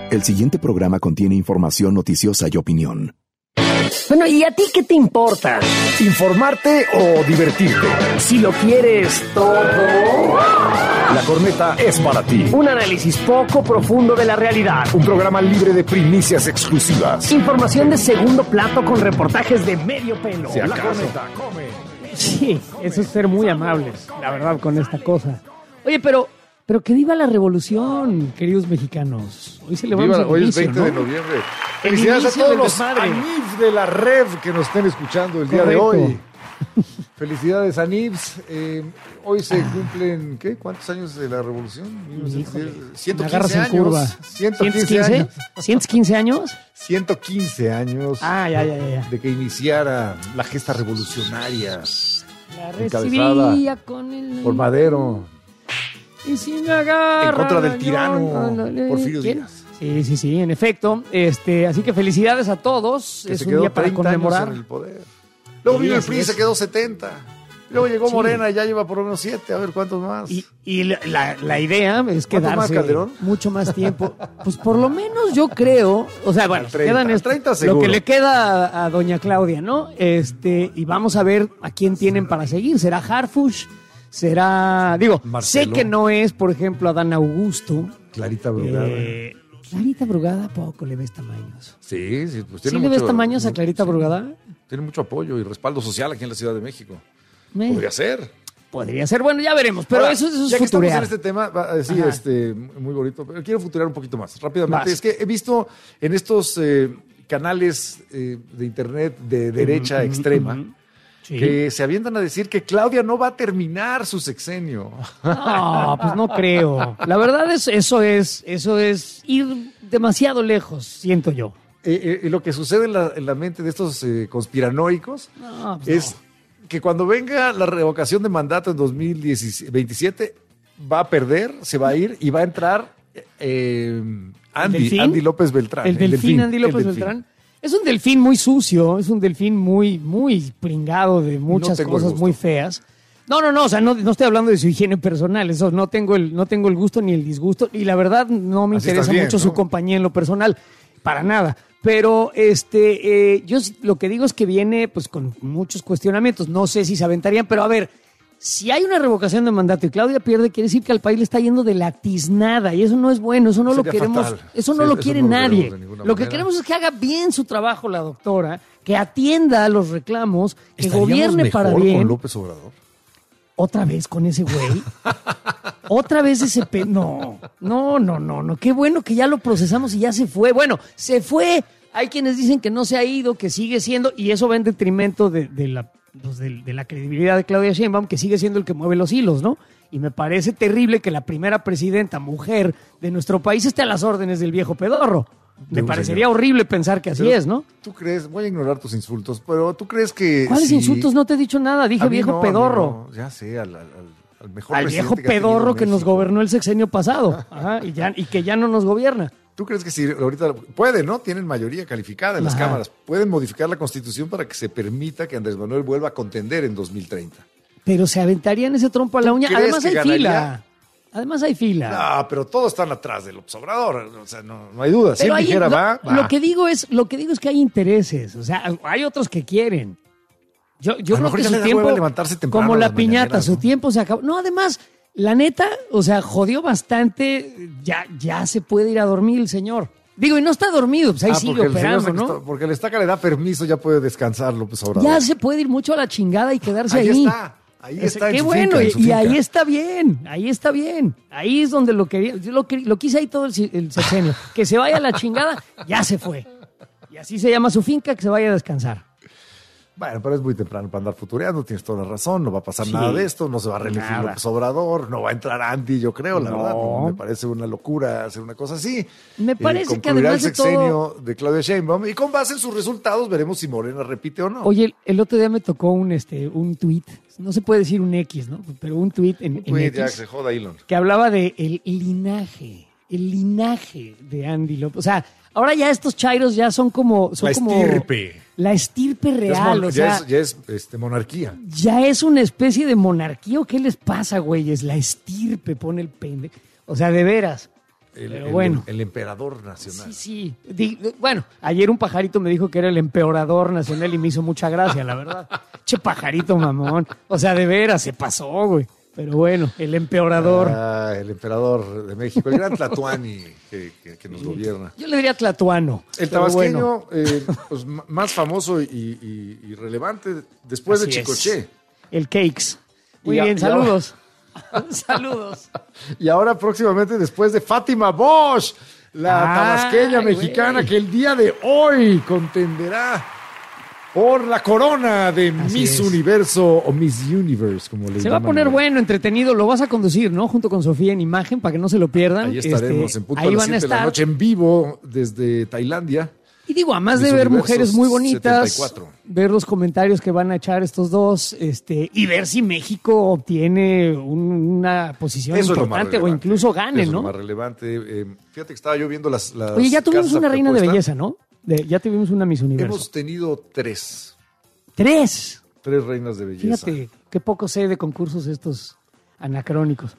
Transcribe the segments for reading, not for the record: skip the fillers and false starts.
El siguiente programa contiene información noticiosa y opinión. Bueno, ¿y a ti qué te importa? ¿Informarte o divertirte? Si lo quieres todo. La Corneta es para ti. Un análisis poco profundo de la realidad. Un programa libre de primicias exclusivas. Información de segundo plato con reportajes de medio pelo. Si La acaso. Corneta come. Sí, eso es ser muy amables, la verdad, con esta cosa. Oye, pero que viva la revolución, queridos mexicanos. Hoy celebramos Hoy es inicio, 20 ¿no? de noviembre. El Felicidades a inicio todos del los desmadre. ANIFs de la REV que nos estén escuchando el día de Correcto. hoy. Felicidades, ANIFs. Hoy se cumplen, ¿qué? ¿Cuántos años de la revolución? Híjole, 115 me agarras en años. curva. 115 años. ¿115 años? 115 años Ah, ya. de que iniciara la gesta revolucionaria La Encabezada recibía con el... por Madero. Y si me agarra... En contra del tirano Porfirio ¿Quién? Díaz. Sí, en efecto. Así que felicidades a todos. Que es se un quedó día para 30 años conmemorar. en el poder. Luego Sí, vino el así PRI y es. se quedó 70. Luego llegó Sí. Morena y ya lleva por lo menos 7. A ver cuántos más. Y la idea es ¿Cuánto más, quedarse Calderón? mucho más tiempo. Pues por lo menos yo creo, o sea, bueno, Al 30, quedan al 30 lo seguro. que le queda a doña Claudia, ¿no? Y vamos a ver a quién tienen para seguir. ¿Será Harfuch? ¿Será, Marcelo. sé que no es, por ejemplo, Adán Augusto? Clarita Brugada. Clarita Brugada, poco le ves tamaños. Sí, pues ¿Sí tiene le mucho, ves tamaños a Clarita sí, Brugada? Tiene mucho apoyo y respaldo social aquí en la Ciudad de México. Me- Podría ser. Podría ser, bueno, ya veremos, pero Ahora, eso es ya que estamos futurear. en este tema, sí, Ajá. muy bonito, pero quiero futurear un poquito más rápidamente. Vas. Es que he visto en estos canales de internet de derecha extrema Sí. que se avientan a decir que Claudia no va a terminar su sexenio. No, pues no creo. La verdad es eso es ir demasiado lejos, siento yo. Y lo que sucede en la mente de estos conspiranoicos No, pues es que cuando venga la revocación de mandato en 2027 va a perder, se va a ir y va a entrar ¿Delfín? Andy López Beltrán. El delfín Andy López el delfín. Beltrán. Es un delfín muy sucio, es un delfín muy, muy pringado de muchas tengo el cosas gusto. muy feas. No, o sea, no estoy hablando de su higiene personal, eso no tengo el gusto ni el disgusto, y la verdad no me Así interesa estás bien, mucho ¿no? su compañía en lo personal, para nada. Pero yo lo que digo es que viene pues con muchos cuestionamientos. No sé si se aventarían, pero a ver, si hay una revocación de mandato y Claudia pierde, quiere decir que al país le está yendo de la tiznada y eso no es bueno, eso no lo Sería queremos, fatal. eso Sí, no lo eso quiere no lo nadie. queremos de ninguna Lo que manera. queremos es que haga bien su trabajo la doctora, que atienda los reclamos, que ¿Estaríamos gobierne mejor para bien. con López Obrador? Otra vez con ese güey. Otra vez ese No. Qué bueno que ya lo procesamos y ya se fue. Bueno, se fue. Hay quienes dicen que no se ha ido, que sigue siendo, y eso va en detrimento de la credibilidad de Claudia Sheinbaum, que sigue siendo el que mueve los hilos, ¿no? Y me parece terrible que la primera presidenta mujer de nuestro país esté a las órdenes del viejo pedorro. Me un parecería señor. horrible pensar que así Pero es, ¿no? ¿Tú crees? Voy a ignorar tus insultos, pero ¿tú crees que ¿Cuáles si- insultos? No te he dicho nada, dije A mí viejo no, a mí pedorro. no. Ya sé, al mejor Al presidente viejo que ha tenido pedorro que nos México. gobernó el sexenio pasado. Ajá, y que ya no nos gobierna. ¿Tú crees que si ahorita pueden, ¿no? Tienen mayoría calificada en las Ajá. cámaras. Pueden modificar la Constitución para que se permita que Andrés Manuel vuelva a contender en 2030. Pero se aventarían ese trompo a la uña. crees Además que hay ganaría? fila. Además hay fila. No, pero todos están atrás del observador. O sea, no hay duda. Si Pero él hay- dijera, va. lo que digo es que hay intereses. O sea, hay otros que quieren. Yo A lo creo mejor que ya su le da tiempo, hueva levantarse temprano como a la las piñata, mañaneras, su ¿no? tiempo se acabó. No, además, la neta, o sea, jodió bastante. Ya se puede ir a dormir el señor. Digo, y no está dormido, pues ahí sigue porque el señor operando, ¿no? porque el estaca le da permiso, ya puede descansar López Obrador. Ya se puede ir mucho a la chingada y quedarse ahí. Ahí está. Ahí está. Qué en su bueno, finca, en su y finca. ahí está bien, ahí está bien. Ahí es donde lo quería, yo lo quise ahí todo el sexenio. Que se vaya a la chingada, ya se fue. Y así se llama su finca, que se vaya a descansar. Bueno, pero es muy temprano para andar futureando, tienes toda la razón, no va a pasar Sí. nada de esto, no se va a reelegir Nada. López Obrador, no va a entrar Andy, yo creo, la No. verdad, no me parece una locura hacer una cosa así. Me parece que concluirá además el de todo- sexenio de Claudia Sheinbaum y con base en sus resultados veremos si Morena repite o no. Oye, el otro día me tocó un tuit, no se puede decir un X, ¿no? Pero un tuit en Güey, ya X, se joda Elon. que hablaba de el linaje de Andy López. O sea, ahora ya estos chairos ya son como... La estirpe. La estirpe real, o sea... Ya es monarquía. ¿Ya es una especie de monarquía o qué les pasa, güeyes? La estirpe, pone el pende. O sea, de veras. Pero bueno. El emperador nacional. Sí. Bueno, ayer un pajarito me dijo que era el empeorador nacional y me hizo mucha gracia, la verdad. Che pajarito mamón. O sea, de veras, se pasó, güey. Pero bueno, el empeorador. El emperador de México, el gran Tlatuani que nos gobierna. Yo le diría tlatuano. El tabasqueño pues, más famoso y relevante después Así de Chicoche. es. El Cakes. Muy bien, saludos. Saludos. Y ahora próximamente después de Fátima Bosch, la tabasqueña mexicana que el día de hoy contenderá por la corona de Miss Universo o Miss Universe, como le llaman. Se va a poner bueno, entretenido. Lo vas a conducir, ¿no? Junto con Sofía en imagen para que no se lo pierdan. Ahí estaremos en punto a las 7 de la noche en vivo desde Tailandia. Y digo, además de ver mujeres muy bonitas, 74. Ver los comentarios que van a echar estos dos, y ver si México obtiene una posición importante o incluso gane, eso ¿no? Es lo más relevante. Fíjate que estaba yo viendo las Oye, ya tuvimos una reina de belleza, ¿no? Ya tuvimos una Miss Universo. Hemos tenido 3. ¿3? 3 reinas de belleza. Fíjate, qué poco sé de concursos estos anacrónicos.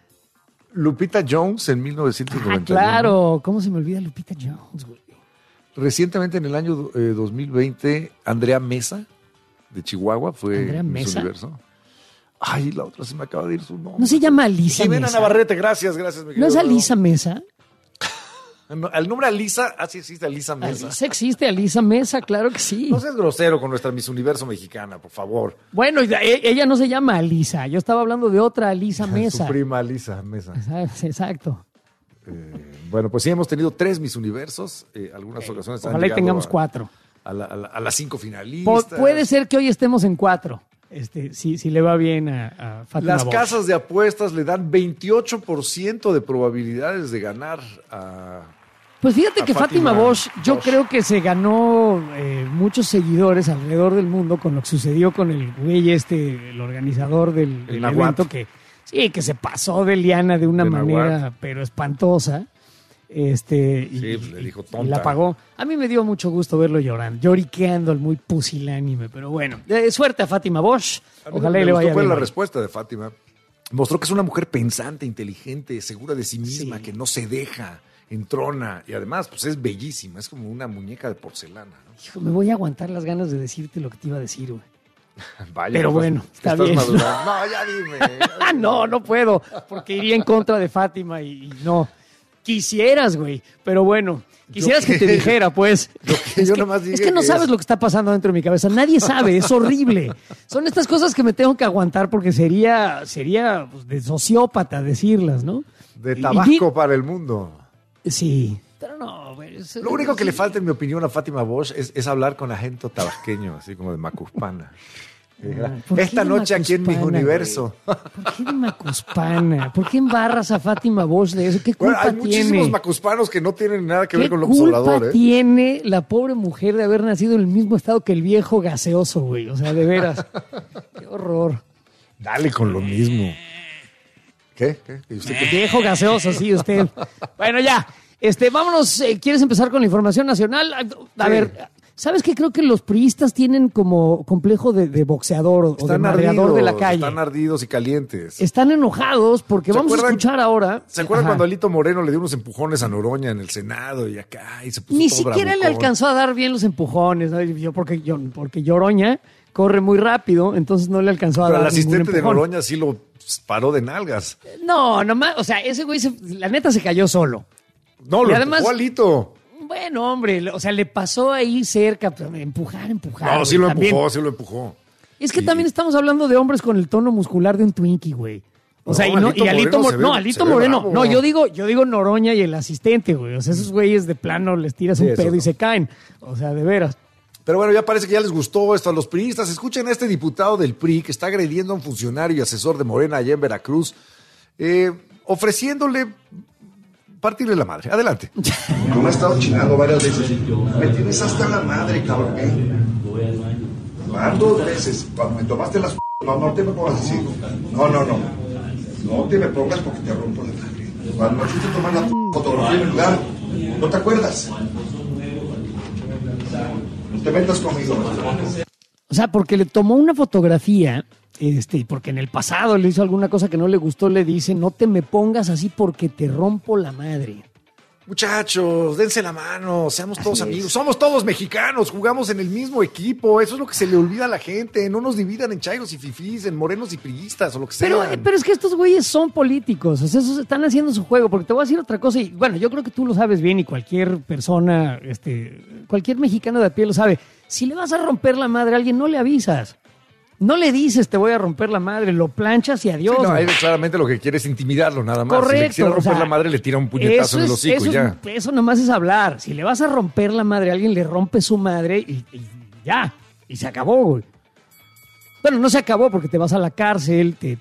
Lupita Jones en 1991. Ah, claro. ¿Cómo se me olvida Lupita Jones, güey? Recientemente, en el año 2020, Andrea Mesa, de Chihuahua, fue Miss Universo. Ay, la otra se me acaba de ir su nombre. ¿No se llama Alisa Jimena Mesa? Navarrete, gracias, mi querido. ¿No es Alisa Mesa? No, el nombre Alisa, sí existe Alisa Mesa. Alisa existe, Alisa Mesa, claro que sí. No seas grosero con nuestra Miss Universo mexicana, por favor. Bueno, ella no se llama Alisa, yo estaba hablando de otra Alisa Mesa. Su prima Alisa Mesa. Exacto. Bueno, pues sí, hemos tenido 3 Miss Universos. Algunas ocasiones ojalá y tengamos 4. A las 5 finalistas. Puede ser que hoy estemos en 4. Si le va bien a Fátima Las Bosch. casas de apuestas le dan 28% de probabilidades de ganar a... Pues fíjate que Fátima Bosch, yo creo que se ganó muchos seguidores alrededor del mundo con lo que sucedió con el güey el organizador del evento, que se pasó de liana de una manera, pero espantosa. Pues le dijo tonta. Y la pagó. A mí me dio mucho gusto verlo llorando, lloriqueando al muy pusilánime, pero bueno. Suerte a Fátima Bosch. Ojalá y le vaya bien. Fue la respuesta de Fátima. Mostró que es una mujer pensante, inteligente, segura de sí misma, que no se deja, entrona, y además pues es bellísima, es como una muñeca de porcelana, ¿no? Hijo, me voy a aguantar las ganas de decirte lo que te iba a decir, güey. Vaya, pero bueno, está bien. Madurando. No, ya dime. No puedo, porque iría en contra de Fátima y no. Quisieras, güey, pero bueno, quisieras que te dijera, pues. Es que no sabes lo que está pasando dentro de mi cabeza. Nadie sabe, es horrible. Son estas cosas que me tengo que aguantar porque sería pues, de sociópata decirlas, ¿no? De Tabasco para el mundo. Sí, pero no, güey. Lo único que le falta, en mi opinión, a Fátima Bosch es hablar con acento tabasqueño, así como de Macuspana. Esta noche aquí en mi universo. ¿Por qué de Macuspana? ¿Por qué embarras a Fátima Bosch de eso? ¿Qué culpa hay tiene? muchísimos macuspanos que no tienen nada que ver con López ¿Qué Obrador. culpa tiene la pobre mujer de haber nacido en el mismo estado que el viejo gaseoso, güey? O sea, de veras. Qué horror. Dale con lo mismo. ¿Qué? ¿Y usted qué? Viejo gaseoso, sí, usted. Bueno, ya. Vámonos. ¿Quieres empezar con la información nacional? A ver, ¿sabes qué? Creo que los priistas tienen como complejo de boxeador o de madreador de la calle. Están ardidos y calientes. Están enojados porque vamos a escuchar ahora. ¿Se acuerdan cuando Alito Moreno le dio unos empujones a Noroña en el Senado y acá y se puso Ni todo siquiera bravucón? le alcanzó a dar bien los empujones, ¿no? Porque Noroña corre muy rápido, entonces no le alcanzó a Pero dar el asistente ningún de empujón. Noroña sí lo paró de nalgas. No, nomás, o sea, ese güey la neta se cayó solo. No, Y lo además, empujó Alito. Bueno, hombre, o sea, le pasó ahí cerca, pero empujar. No, sí lo empujó. Es que también estamos hablando de hombres con el tono muscular de un Twinkie, güey. O sea, Alito Moreno. Bravo. No, yo digo Noroña y el asistente, güey. O sea, esos güeyes de plano les tiras un pedo y se caen. O sea, de veras. Pero bueno, ya parece que ya les gustó esto a los priistas. Escuchen a este diputado del PRI que está agrediendo a un funcionario y asesor de Morena allá en Veracruz, ofreciéndole partirle la madre. Adelante. No me he estado chingando varias veces. Me tienes hasta la madre, cabrón. Van 2 veces. Cuando me tomaste las... No te me pongas así. No. No te me pongas porque te rompo la madre. Cuando me fuiste a tomar la fotografía en el lugar, ¿no te acuerdas? No te metas conmigo. O sea, porque le tomó una fotografía, porque en el pasado le hizo alguna cosa que no le gustó, le dice, no te me pongas así porque te rompo la madre. Muchachos, dense la mano, seamos todos Así amigos, es. somos todos mexicanos, jugamos en el mismo equipo, eso es lo que se le olvida a la gente, no nos dividan en chairos y fifís, en morenos y priistas o lo que sea. Pero es que estos güeyes son políticos, o sea, esos están haciendo su juego, porque te voy a decir otra cosa, y bueno, yo creo que tú lo sabes bien y cualquier persona, cualquier mexicano de a pie lo sabe. Si le vas a romper la madre a alguien, no le avisas. No le dices te voy a romper la madre, lo planchas y adiós. Sí, no, güey. él claramente lo que quiere es intimidarlo, nada más. Correcto. Si le quisiera romper o sea, la madre, le tira un puñetazo en el hocico y ya. Eso nomás es hablar. Si le vas a romper la madre a alguien, le rompe su madre y ya. Y se acabó, güey. Bueno, no se acabó porque te vas a la cárcel, te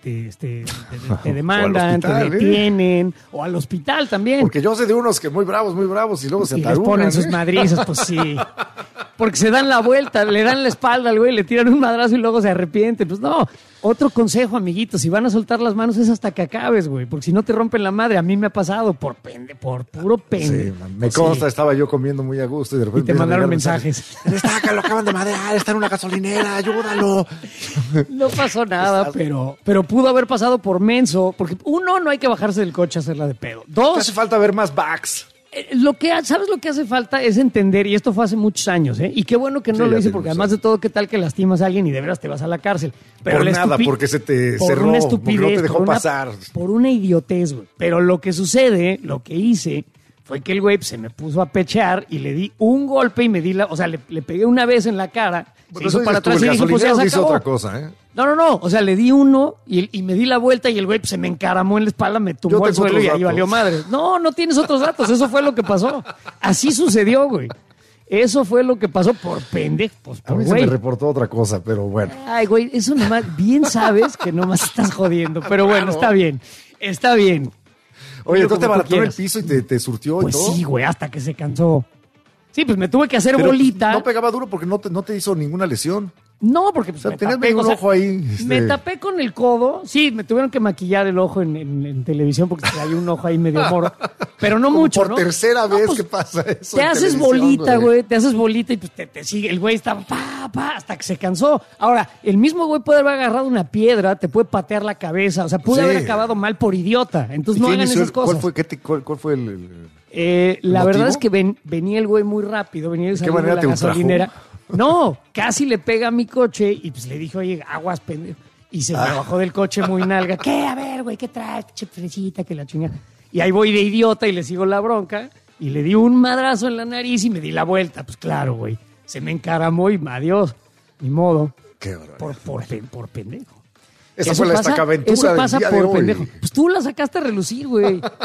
demandan, te hospital, detienen, o al hospital también. Porque yo sé de unos que muy bravos y luego se Y les atarugan. ponen sus madrizas, pues sí. Porque se dan la vuelta, le dan la espalda al güey, le tiran un madrazo y luego se arrepienten. Pues no, otro consejo, amiguitos, si van a soltar las manos es hasta que acabes, güey, porque si no te rompen la madre, a mí me ha pasado por puro pende. Sí, me consta, estaba yo comiendo muy a gusto y de repente Y te mandaron mensajes. Destaca, lo acaban de madrear, está en una gasolinera, ayúdalo. No pasó nada, pero pudo haber pasado por menso, porque uno, no hay que bajarse del coche a hacerla de pedo. Te Dos, hace falta ver más backs. ¿sabes lo que hace falta? Es entender, y esto fue hace muchos años, ¿eh? Y qué bueno que no Sí, lo ya hice, tiene porque muchos además de todo, ¿qué tal que lastimas a alguien y de veras te vas a la cárcel? Pero Por la nada, porque se te por cerró, una porque estupidez, no te dejó por una- pasar. Por una idiotez, güey. Pero lo que sucede, lo que hice, fue que el güey se me puso a pechear y le di un golpe y me di la... O sea, le pegué una vez en la cara, Bueno, se hizo eso para dices tú, atrás y el dije, pues ya gasolinero se dice acabó. otra cosa, ¿eh? No. O sea, le di uno y me di la vuelta y el güey pues, se me encaramó en la espalda, me Yo tumbó al tengo suelo y otros ahí datos. valió madre. No tienes otros datos. Eso fue lo que pasó. Así sucedió, güey. Eso fue lo que pasó por pendejo. Pues, A por mí se me güey. reportó otra cosa, pero bueno. Ay, güey, eso nomás, bien sabes que nomás estás jodiendo. Pero bueno, está bien. Está bien. Oye, Dilo entonces te como tú barató el quieras. piso y te surtió Pues y todo. sí, güey, hasta que se cansó. Sí, pues me tuve que hacer Pero bolita. no pegaba duro porque no te hizo ninguna lesión. No, porque pues, O sea, me tenías tapé, medio o un sea, ojo ahí. Me tapé con el codo. Sí, me tuvieron que maquillar el ojo en televisión porque traía un ojo ahí medio moro. Pero no Como mucho, por ¿no? tercera No, vez pues, que pasa eso. Te en haces televisión, bolita, güey. Te haces bolita y pues te sigue. El güey está hasta que se cansó. Ahora, el mismo güey puede haber agarrado una piedra, te puede patear la cabeza. O sea, pudo Sí. haber acabado mal por idiota. Entonces ¿Y no qué hagan inició? esas cosas. ¿Cuál fue el La ¿motivo? verdad es que venía el güey muy rápido, venía de qué salir de manera la te ultrajó? gasolinera. No, casi le pega a mi coche y pues le dije, oye, aguas, pendejo. Y se me bajó del coche muy nalga. ¿Qué? A ver, güey, ¿qué traes? Pinche fresita, que la chingada. Y ahí voy de idiota y le sigo la bronca. Y le di un madrazo en la nariz y me di la vuelta. Pues claro, güey. Se me encaramó y adiós. Ni modo. Qué barbaridad. Por pendejo. Esa fue la pasa- estacaventura Eso del pasa día de por hoy. pendejo. Pues tú la sacaste a relucir, güey. Yo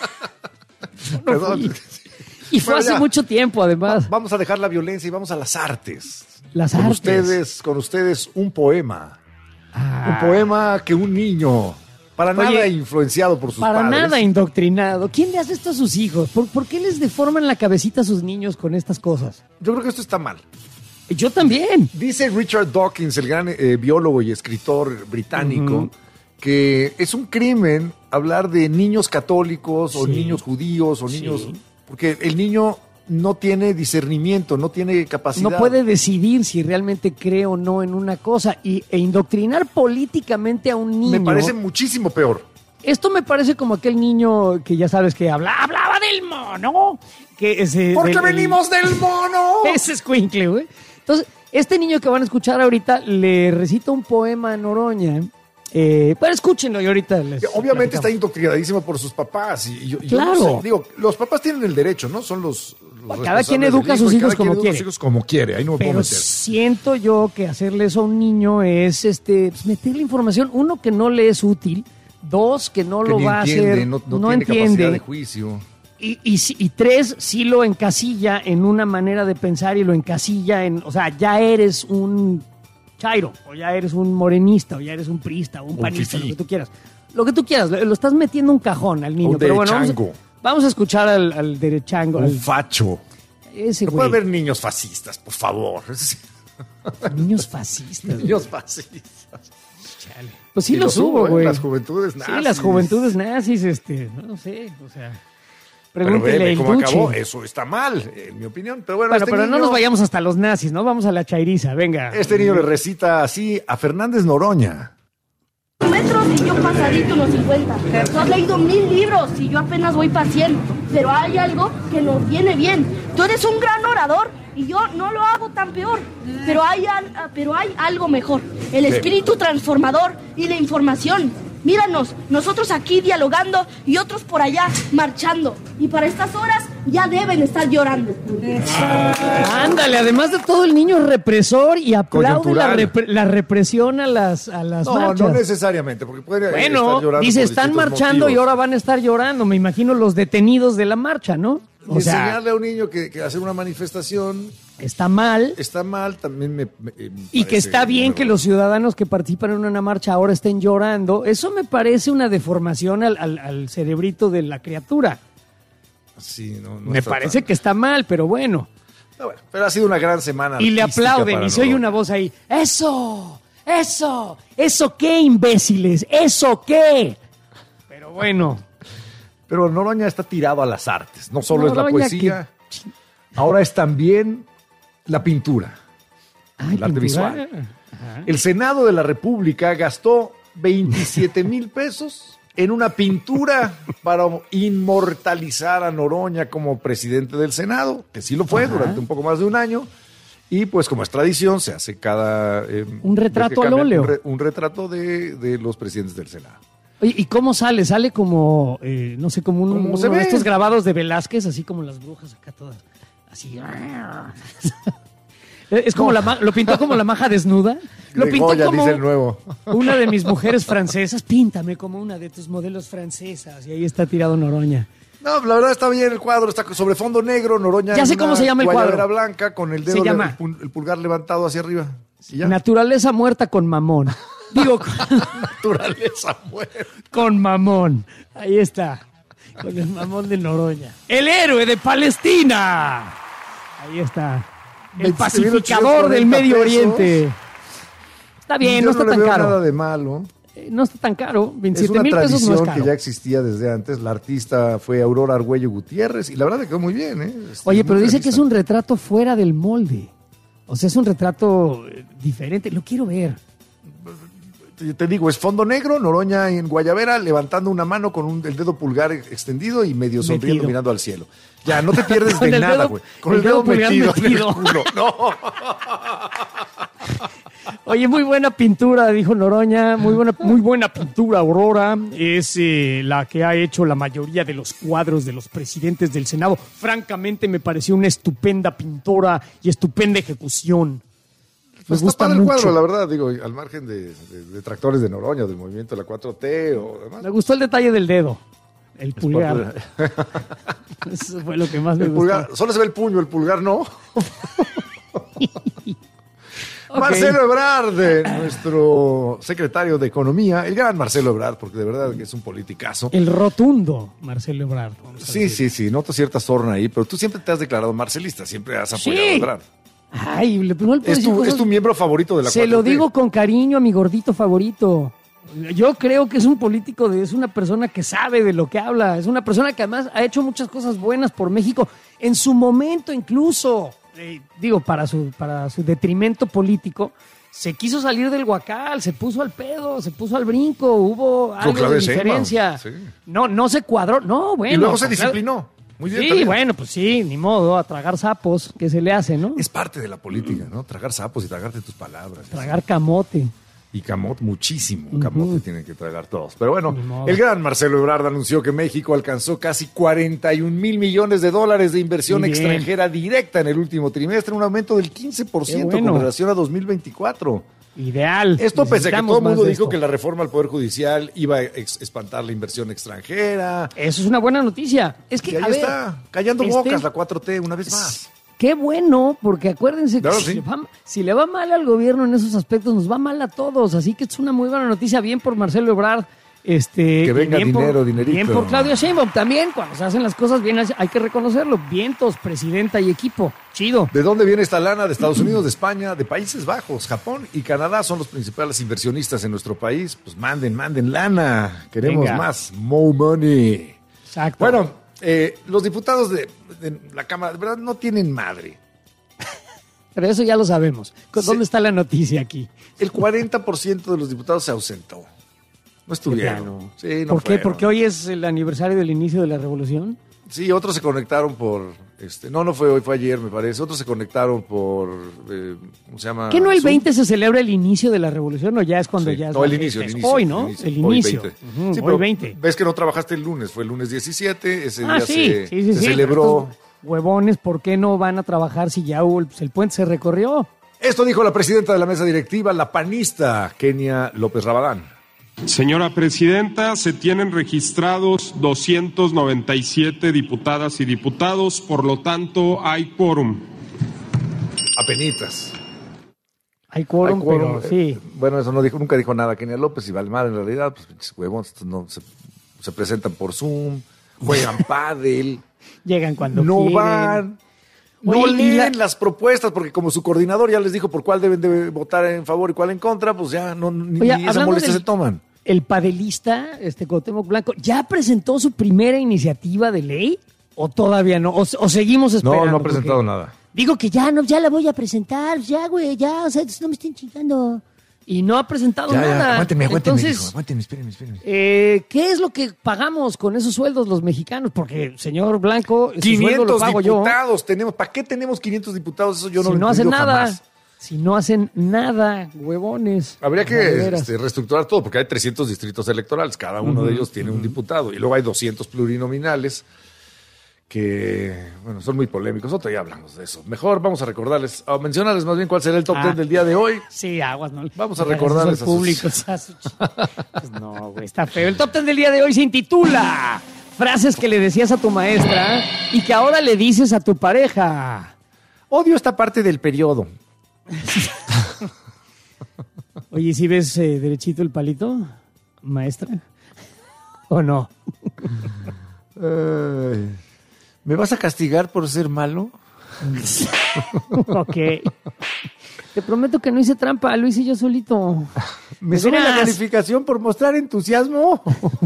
no Perdón. fui. Y fue Bueno, hace ya. mucho tiempo, además. Vamos a dejar la violencia y vamos a las artes. Las con artes. con ustedes un poema. Ah, Un poema que un niño, para Oye, nada influenciado por sus para padres. nada indoctrinado. ¿Quién le hace esto a sus hijos? ¿Por qué les deforman la cabecita a sus niños con estas cosas? Yo creo que esto está mal. Yo también. Dice Richard Dawkins, el gran biólogo y escritor británico, que es un crimen hablar de niños católicos o Sí. niños judíos o Sí. niños... Porque el niño no tiene discernimiento, no tiene capacidad. No puede decidir si realmente cree o no en una cosa. E indoctrinar políticamente a un niño. Me parece muchísimo peor. Esto me parece como aquel niño que ya sabes que hablaba del mono. Que ese, ¡Porque venimos del mono! Ese escuincle, güey. Entonces, este niño que van a escuchar ahorita le recita un poema a Noroña. Pero escúchenlo y ahorita les Obviamente está platicamos. indoctrinadísimo por sus papás. Y yo Claro. no sé, digo, los papás tienen el derecho, ¿no? Son los Cada quien responsables educa del a sus hijo y hijos cada quien como educa a quiere. sus hijos como quiere. Ahí no me puedo Pero meter. siento yo que hacerle eso a un niño es pues, meterle información. Uno, que no le es útil. Dos, que no Que lo ni va entiende, a hacer. no tiene capacidad de juicio. Y tres, sí lo encasilla en una manera de pensar y lo encasilla en, o sea, ya eres un chairo, o ya eres un morenista, o ya eres un priista, o un panista, fifí. lo que tú quieras. Lo que tú quieras, lo estás metiendo un cajón al niño. Un Pero bueno, derechango. vamos a escuchar al derechango. Un facho. Ese No puede güey. haber niños fascistas, por favor. Niños fascistas. güey. Niños fascistas. Chale. Pues sí Y los hubo, hubo, güey. Las juventudes nazis. Sí, las juventudes nazis, no sé, o sea. Pregúntele el cómo Duce. acabó. Eso está mal, en mi opinión. Pero bueno, Bueno, este pero niño, no nos vayamos hasta los nazis, ¿no? Vamos a la chairiza, venga. Este niño le recita así a Fernández Noroña. Metros y yo pasadito unos 50. Tú has leído 1000 libros y yo apenas voy para 100. Pero hay algo que nos viene bien. Tú eres un gran orador y yo no lo hago tan peor. Pero hay algo mejor. El espíritu transformador y la información. Míranos, nosotros aquí dialogando y otros por allá marchando. Y para estas horas ya deben estar llorando. Ándale, además de todo, el niño es represor y aplaude Coyuntural. la represión a las marchas. No necesariamente, porque puede estar Bueno, llorando dice, por están distintos marchando y motivos. ahora van a estar llorando. Me imagino los detenidos de la marcha, ¿no? Y enseñarle a un niño que hacer una manifestación está mal. está mal, también me Y que parece está bien un que error. los ciudadanos que participan en una marcha ahora estén llorando. Eso me parece una deformación al cerebrito de la criatura. Sí, no Me está parece tan- que está mal, pero bueno. No, bueno, pero ha sido una gran semana. Y le artística aplauden para y se oye Noroña. una voz ahí. ¡Eso! ¡Eso! ¿Eso qué, imbéciles? ¿Eso qué? Pero bueno. Pero Noroña está tirado a las artes. No solo es la Noroña poesía, ahora es también la pintura. Ay, El arte pintura. visual. El Senado de la República gastó 27 mil pesos en una pintura para inmortalizar a Noroña como presidente del Senado, que sí lo fue durante un poco más de un año. Y pues como es tradición, se hace cada... Un retrato vez que al cambia, óleo. un retrato de los presidentes del Senado. Oye, ¿y cómo sale? Sale como, no sé, como ¿Cómo uno se de ve? estos grabados de Velázquez, así como las brujas acá todas. Así. Es como lo pintó como la maja desnuda. Lo De pintó Goya, como dice el nuevo. una de mis mujeres francesas. Píntame como una de tus modelos francesas. Y ahí está tirado Noroña. No, la verdad está bien el cuadro, está sobre fondo negro, Noroña. Ya en sé una cómo se llama el guayabera cuadro. blanca con el Se dedo, llama- el pulgar levantado hacia arriba. Y ya. Naturaleza muerta con mamón. Digo, Naturaleza muerta. con mamón. Ahí está. Con el mamón de Noroña. El héroe de Palestina. Ahí está. El 27.840 pacificador del Medio pesos. Oriente. Está bien, Yo no está le tan veo caro. nada de malo. No está tan caro. Es 27 una mil pesos no es tradición caro. que ya existía desde antes. La artista fue Aurora Argüello Gutiérrez y la verdad que quedó muy bien. Oye, pero muy dice que es realista. un retrato fuera del molde. O sea, es un retrato diferente. Lo quiero ver. Te digo, es fondo negro, Noroña en guayabera, levantando una mano con el dedo pulgar extendido y medio sonriendo Metido. mirando al cielo. Ya, no te pierdes Con de el nada, dedo- güey. Con el el dedo dedo pulgar metido en el metido. culo. No. Oye, muy buena pintura, dijo Noroña. Muy buena pintura, Aurora. Es la que ha hecho la mayoría de los cuadros de los presidentes del Senado. Francamente, me pareció una estupenda pintora y estupenda ejecución. Me Pues gusta está padre el mucho. cuadro, la verdad, digo, al margen de detractores de Noroña, del movimiento de la 4T o demás. Me gustó el detalle del dedo. El pulgar. Eso fue lo que más me El gustó. pulgar, solo se ve el puño, el pulgar no. Ok. Marcelo Ebrard, nuestro secretario de Economía, el gran Marcelo Ebrard, porque de verdad que es un politicazo. El rotundo Marcelo Ebrard. vamos a decir. Sí, noto cierta sorna ahí, pero tú siempre te has declarado marcelista, siempre has apoyado Sí. a Ebrard. Ay, no le puedo Es decir tu, cosas- es tu miembro favorito de la 4T. Se lo digo con cariño a mi gordito favorito. Yo creo que es un político, es una persona que sabe de lo que habla, es una persona que además ha hecho muchas cosas buenas por México, en su momento incluso, digo, para su detrimento político, se quiso salir del huacal, se puso al pedo, se puso al brinco, hubo algo de Claudia Sheinbaum, diferencia. sí. No se cuadró, no, bueno. Y luego se con Clau- disciplinó. Muy bien. Sí, también. bueno, pues sí, ni modo, a tragar sapos, que se le hace, ¿no? Es parte de la política, ¿no? Tragar sapos y tragarte tus palabras. Tragar camote. Y camote, muchísimo camote tienen que tragar todos. Pero bueno, Ni modo. el gran Marcelo Ebrard anunció que México alcanzó casi 41 mil millones de dólares de inversión Muy bien. extranjera directa en el último trimestre, un aumento del 15% Qué bueno. con relación a 2024. Ideal. Esto pese a que Necesitamos todo el más mundo de dijo esto. que la reforma al Poder Judicial iba a espantar la inversión extranjera. Eso es una buena noticia. Es Y que, ahí a ver, está, callando este- bocas la 4T una vez más. Qué bueno, porque acuérdense que Claro, si, sí. si le va mal al gobierno en esos aspectos, nos va mal a todos. Así que es una muy buena noticia. Bien por Marcelo Ebrard. Que venga bien dinero, por, dinerito. Bien por Claudia Sheinbaum. También, cuando se hacen las cosas bien, hay que reconocerlo. Vientos, presidenta y equipo. Chido. ¿De dónde viene esta lana? De Estados Unidos, de España, de Países Bajos, Japón y Canadá son los principales inversionistas en nuestro país. Pues manden lana. Queremos Venga. más. More money. Exacto. Bueno, Los diputados de la Cámara, de verdad, no tienen madre. Pero eso ya lo sabemos. ¿Dónde está la noticia aquí? El 40% de los diputados se ausentó. No estuvieron. Sí, no ¿Por qué? fueron. ¿Porque hoy es el aniversario del inicio de la revolución? Sí, otros se conectaron por... no fue hoy, fue ayer, me parece. Otros se conectaron por... ¿cómo se llama? ¿Qué no el Zoom. 20 se celebra el inicio de la revolución o ya es cuando Sí. ya es No, la el fiesta? inicio, el Es inicio. hoy, ¿no? El inicio. Hoy 20. Ujú, Sí, hoy pero 20. ves que no trabajaste el lunes, fue el lunes 17, ese día Sí. se celebró. Estos huevones, ¿por qué no van a trabajar si ya hubo el puente se recorrió? Esto dijo la presidenta de la mesa directiva, la panista Kenia López Rabadán. Señora Presidenta, se tienen registrados 297 diputadas y diputados, por lo tanto hay quórum. Apenitas. Hay quórum, pero sí. Bueno, eso nunca dijo nada Kenia López y Valmar en realidad, pues pinches huevones, no se presentan por Zoom, juegan pádel, Llegan cuando no quieren. van. No Oye, y leen las propuestas, porque como su coordinador ya les dijo por cuál deben de votar en favor y cuál en contra, pues ya ni esa hablando molestia del- se toman. El padelista, Cuauhtémoc Blanco, ¿ya presentó su primera iniciativa de ley? ¿O todavía no? ¿O seguimos esperando? No ha presentado Porque nada. Digo que ya la voy a presentar, ya, güey, ya, o sea, no me estén chingando. Y no ha presentado nada. Aguánteme, Entonces, hijo, aguánteme, espérenme. ¿qué es lo que pagamos con esos sueldos los mexicanos? Porque, señor Blanco, ese sueldo lo 500 pago yo. diputados tenemos. ¿Para qué tenemos 500 diputados? Eso yo no Si lo no he hacen entendido nada. jamás. Si no hacen nada, huevones. Habría De que veras. reestructurar todo, porque hay 300 distritos electorales, cada uno de ellos tiene un diputado, y luego hay 200 plurinominales que, bueno, son muy polémicos. Otro día hablamos de eso. Mejor vamos a recordarles, a mencionarles más bien cuál será el top 10 del día de hoy. Sí, aguas, ¿no? Vamos a No hagas recordarles eso al a sus- público. Pues no, güey, está feo. El top 10 del día de hoy se intitula Frases que le decías a tu maestra y que ahora le dices a tu pareja. Odio esta parte del periodo. Oye, ¿sí ves derechito el palito, maestra? ¿O no? ¿Me vas a castigar por ser malo? Ok. Te prometo que no hice trampa, lo hice yo solito. ¿Me ¿De sube la veras? calificación por mostrar entusiasmo?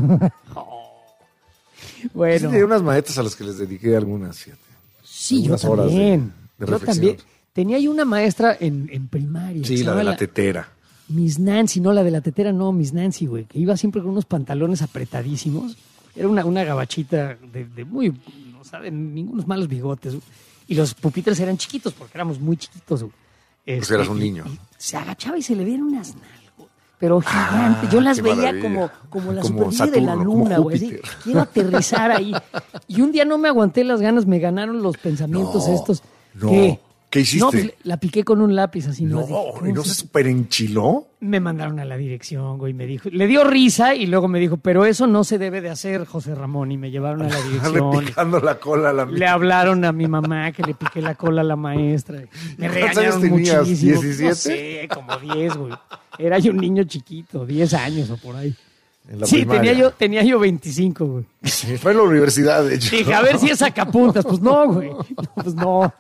Bueno. Sí, unas maestras a las que les dediqué algunas, fíjate. Sí, yo algunas horas de también. Yo reflexión. también. Tenía yo una maestra en primaria. Sí, se la de llamaba la tetera. Miss Nancy, no la de la tetera, no, Miss Nancy, güey, que iba siempre con unos pantalones apretadísimos. Era una gabachita de muy, no saben, ningunos malos bigotes. Güey. Y los pupitres eran chiquitos porque éramos muy chiquitos. Güey. Pues eras un niño. y se agachaba y se le vieron unas nalgas, pero gigantes. Yo las qué veía maravilla. como la Como superficie de la Saturno, como luna, güey. así, Júpiter. quiero aterrizar ahí. Y un día no me aguanté las ganas, me ganaron los pensamientos No, estos. no. ¿Qué? ¿Qué hiciste? No, pues, la piqué con un lápiz así. No, así, ¿y no se super enchiló? Me mandaron a la dirección, güey, me dijo, le dio risa y luego me dijo, pero eso no se debe de hacer, José Ramón, y me llevaron a la dirección. Picando la cola a la Le hablaron a mi mamá que le piqué la cola a la maestra. Me ¿Cuántos regañaron años tenías? muchísimo. ¿17? No sé, como 10, güey. Era yo un niño chiquito, 10 años o por ahí. En la Sí, primaria. tenía yo 25, güey. Sí, fue en la universidad, de hecho. Dije, a ver si es sacapuntas. Pues no, güey. No, pues no.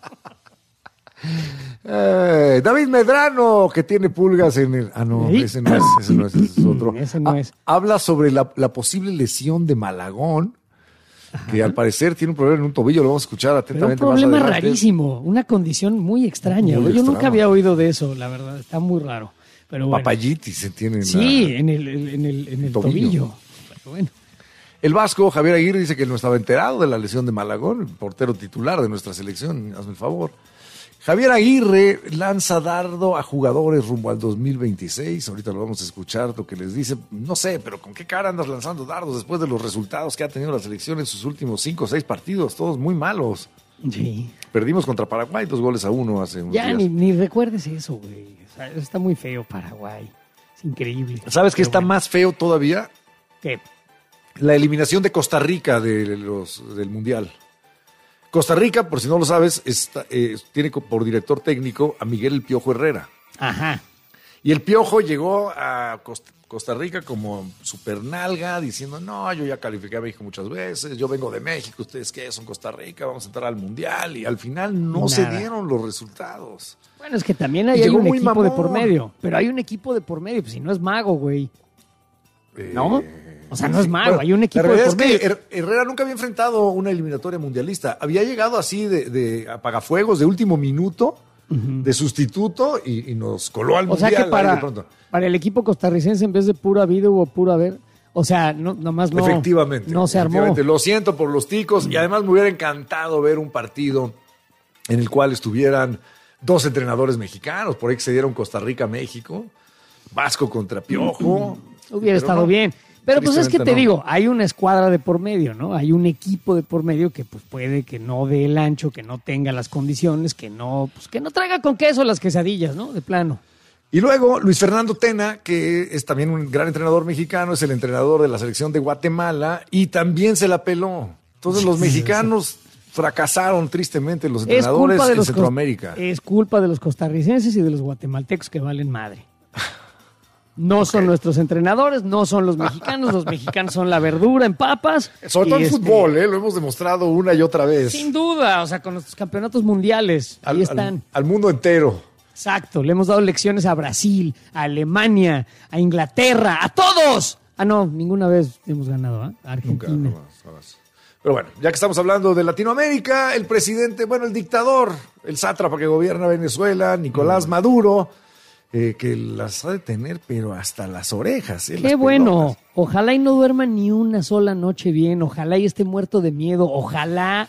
David Medrano, que tiene pulgas en el... Ah, no, ¿Sí? ese no es, ese es otro. Ese no es. Habla sobre la posible lesión de Malagón, que al parecer tiene un problema en un tobillo, lo vamos a escuchar Pero un atentamente problema más adelante. rarísimo, una condición muy extraña. Muy güey. Yo nunca extraña. había oído de eso, la verdad. Está muy raro. Pero bueno. Papayitis se tiene en Sí, en el tobillo. tobillo. Pero bueno. El vasco Javier Aguirre dice que él no estaba enterado de la lesión de Malagón, el portero titular de nuestra selección, hazme el favor. Javier Aguirre lanza dardo a jugadores rumbo al 2026. Ahorita lo vamos a escuchar, lo que les dice. No sé, pero ¿con qué cara andas lanzando dardos después de los resultados que ha tenido la selección en sus últimos 5 o 6 partidos? Todos muy malos. Sí. Perdimos contra Paraguay 2-1 hace unos Ya días. ni recuerdes eso, güey. O sea, está muy feo Paraguay. Es increíble. ¿Sabes qué Pero está bueno. más feo todavía? ¿Qué? La eliminación de Costa Rica del Mundial. Costa Rica, por si no lo sabes, tiene por director técnico a Miguel El Piojo Herrera. Ajá. Y el Piojo llegó a Costa Rica como super nalga, diciendo, no, yo ya califiqué a México muchas veces, yo vengo de México, ¿ustedes qué son Costa Rica? Vamos a entrar al Mundial. Y al final no se Nada. dieron los resultados. Bueno, es que también hay Llegó un muy equipo de mamón. por medio. Pero hay un equipo de por medio, pues si no es mago, güey. ¿No? O sea, no es malo, Bueno, hay un equipo la realidad de por es que medio. Herrera nunca había enfrentado una eliminatoria mundialista. Había llegado así de apagafuegos de último minuto, de sustituto, y nos coló al O sea mundial. que ahí de pronto. para el equipo costarricense, en vez de pura vida, hubo pura ver. O sea, nomás no. Efectivamente. No se armó. Efectivamente. Lo siento por los ticos, y además me hubiera encantado ver un partido en el cual estuvieran dos entrenadores mexicanos. Por ahí que se dieron Costa Rica-México, Vasco contra Piojo. Hubiera Pero estado no. bien. Pero pues es que te Tristemente no. digo, hay una escuadra de por medio, ¿no? Hay un equipo de por medio que pues puede que no dé el ancho, que no tenga las condiciones, que no traiga con queso las quesadillas, ¿no? De plano. Y luego Luis Fernando Tena, que es también un gran entrenador mexicano, es el entrenador de la selección de Guatemala y también se la peló. Entonces los mexicanos fracasaron tristemente, los entrenadores en Centroamérica. Es culpa de los costarricenses y de los guatemaltecos que valen madre. No son nuestros entrenadores, no son los mexicanos son la verdura en papas. Sobre todo y en fútbol, lo hemos demostrado una y otra vez. Sin duda, o sea, con nuestros campeonatos mundiales, ahí están. Al mundo entero. Exacto, le hemos dado lecciones a Brasil, a Alemania, a Inglaterra, a todos. Ah, no, ninguna vez hemos ganado, ¿eh? A Argentina. Nunca, jamás. Pero bueno, ya que estamos hablando de Latinoamérica, el presidente, el dictador, el sátrapa que gobierna Venezuela, Nicolás Maduro, que las ha de tener, pero hasta las orejas. Qué bueno. Ojalá y no duerma ni una sola noche bien. Ojalá y esté muerto de miedo. Ojalá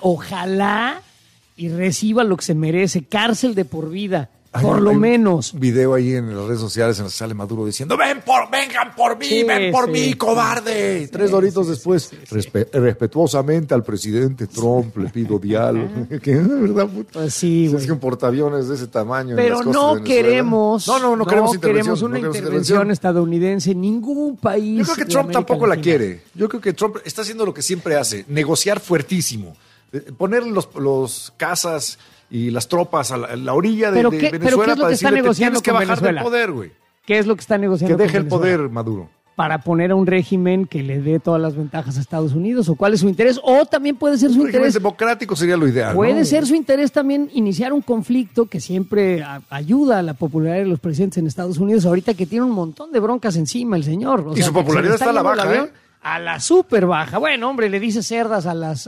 y reciba lo que se merece. Cárcel de por vida. Por lo menos. Un video ahí en las redes sociales en el que sale Maduro diciendo: vengan por mí, Sí, ven por mí, sí. cobarde. 3 doritos después, respetuosamente al presidente Trump le pido diálogo. ¿Qué? ¿Verdad, puto? Pues sí, Es güey. que un portaaviones de ese tamaño. en Pero las costas no de Venezuela. queremos. No queremos intervención. una no queremos intervención estadounidense en ningún país. Yo creo que de Trump América tampoco la Latina. quiere. Yo creo que Trump está haciendo lo que siempre hace: negociar fuertísimo. Poner los cazas y las tropas a la orilla de ¿Pero qué es Venezuela lo para que está decirle: te negociando tienes que con bajar Venezuela? del poder, güey. ¿Qué es lo que está negociando Que deje con el Venezuela? poder, Maduro. Para poner a un régimen que le dé todas las ventajas a Estados Unidos, o cuál es su interés, o también puede ser su Un régimen interés. democrático sería lo ideal. Puede ¿no? ser su interés también iniciar un conflicto que siempre ayuda a la popularidad de los presidentes en Estados Unidos, ahorita que tiene un montón de broncas encima el señor. O Y sea, su que popularidad se le está a la yendo el baja, avión a la súper baja. Bueno, hombre, le dice cerdas a las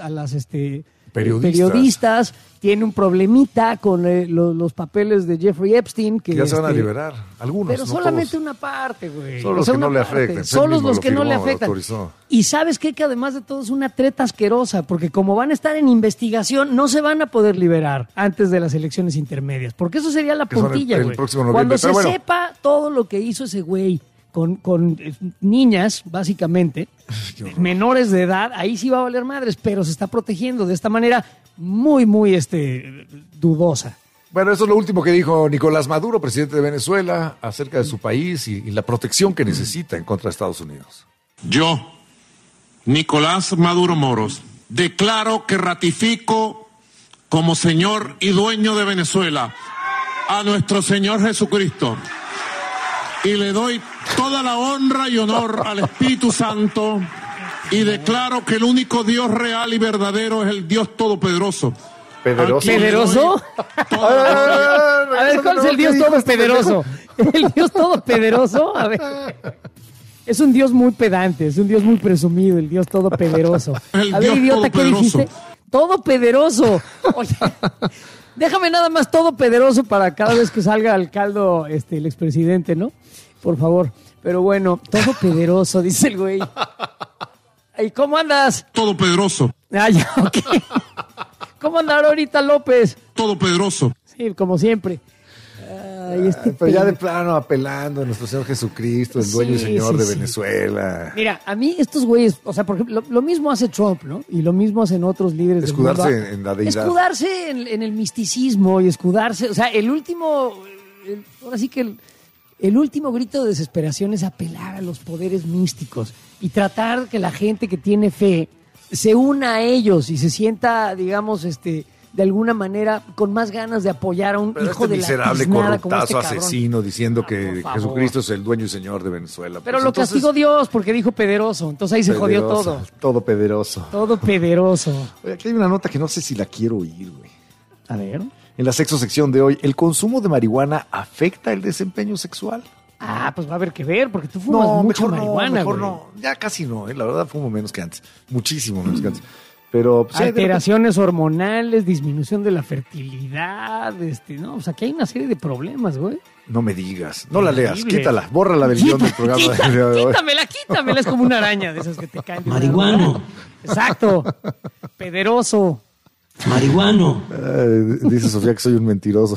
periodistas. Tiene un problemita con los papeles de Jeffrey Epstein. Que ya se van a liberar. Algunos. pero no solamente todos. una parte, güey. Solo los que no le afectan. Solo Él mismo los lo que no le firmó, lo afectan. autorizó. Y ¿sabes qué? Que además de todo es una treta asquerosa, porque como van a estar en investigación, no se van a poder liberar antes de las elecciones intermedias, porque eso sería la Que son puntilla, el güey. próximo noviembre. Cuando se Pero bueno. sepa todo lo que hizo ese güey con niñas, básicamente, menores de edad, ahí sí va a valer madres, pero se está protegiendo de esta manera muy, muy dudosa. Bueno, eso es lo último que dijo Nicolás Maduro, presidente de Venezuela, acerca de su país y la protección que necesita en contra de Estados Unidos. Yo, Nicolás Maduro Moros, declaro que ratifico como Señor y dueño de Venezuela a nuestro Señor Jesucristo y le doy toda la honra y honor al Espíritu Santo y declaro que el único Dios real y verdadero es el Dios Todopoderoso. ¿Pederoso? ¿Pederoso? A ver, ¿cuál es el Dios todopoderoso? ¿El Dios todopoderoso? A ver. Es un Dios muy pedante, es un Dios muy presumido, el Dios todopoderoso. El A ver, Dios idiota, ¿qué todopoderoso. dijiste? Todopoderoso. Oye, déjame nada más todopoderoso para cada vez que salga al caldo el expresidente, ¿no? Por favor. Pero bueno, todopoderoso, dice el güey. ¿Y cómo andas? Todopoderoso, Ah, ya, ok. ¿Cómo andará ahorita López? todopoderoso. Sí, como siempre. Ay, Pero ya de plano apelando a nuestro Señor Jesucristo, el dueño y Sí, Señor sí, de sí. Venezuela. Mira, a mí estos güeyes, o sea, por ejemplo, lo mismo hace Trump, ¿no? Y lo mismo hacen otros líderes del mundo. Escudarse en la deidad. Escudarse en el misticismo y escudarse, o sea, ahora sí que el último grito de desesperación es apelar a los poderes místicos y tratar que la gente que tiene fe se una a ellos y se sienta, digamos, de alguna manera con más ganas de apoyar a un Pero hijo de la miserable tiznada como corruptazo cabrón. asesino diciendo por que favor. Jesucristo es el dueño y Señor de Venezuela. Pero Pues lo entonces, castigó Dios porque dijo pederoso, entonces ahí se jodió pederoso, todo. Todo pederoso. Todo pederoso. Oye, aquí hay una nota que no sé si la quiero oír, güey. A ver. En la sexo sección de hoy, ¿el consumo de marihuana afecta el desempeño sexual? Pues va a haber que ver, porque tú fumas mucha marihuana, mejor güey. no. Ya casi no, la verdad fumo menos que antes. Muchísimo menos que antes. Pero pues, alteraciones hormonales, disminución de la fertilidad, ¿no? O sea, que hay una serie de problemas, güey. No me digas. No la leas, quítala. Bórrala del guión del programa. Quítamela. Es como una araña de esas que te caen. Marihuano. Exacto. Pederoso. Marihuano. Dice Sofía que soy un mentiroso.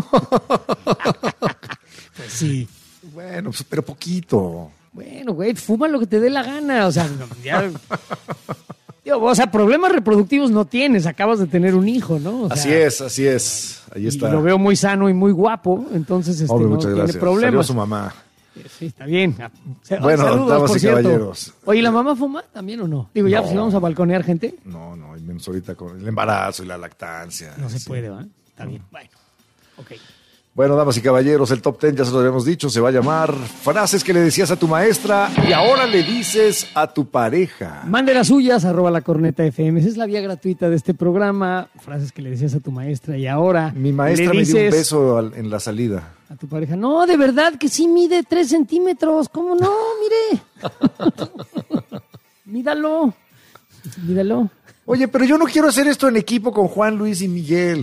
Pues sí. Bueno, pues, pero poquito. Bueno, güey, fuma lo que te dé la gana. O sea, ya... O sea, problemas reproductivos no tienes, acabas de tener un hijo, ¿no? O sea, así es. Ahí está. Y lo veo muy sano y muy guapo, entonces Hombre, no muchas tiene gracias. problemas. Salió su mamá. Sí, está bien. Bueno, saludos, damas por y cierto. caballeros. Oye, ¿la mamá fuma también o no? Digo, ya, No. si vamos a balconear gente. No, y menos ahorita con el embarazo y la lactancia. No se Sí. puede, ¿va? Está bien. Bueno, ok. Bueno, damas y caballeros, el Top 10, ya se lo habíamos dicho, se va a llamar Frases que le decías a tu maestra y ahora le dices a tu pareja. Mande las suyas, @lacornetafm. Esa es la vía gratuita de este programa. Frases que le decías a tu maestra y ahora Mi maestra le me dio un dices beso en la salida. a tu pareja. No, de verdad que sí mide 3 centímetros. ¿Cómo no? Mire. Mídalo. Oye, pero yo no quiero hacer esto en equipo con Juan, Luis y Miguel.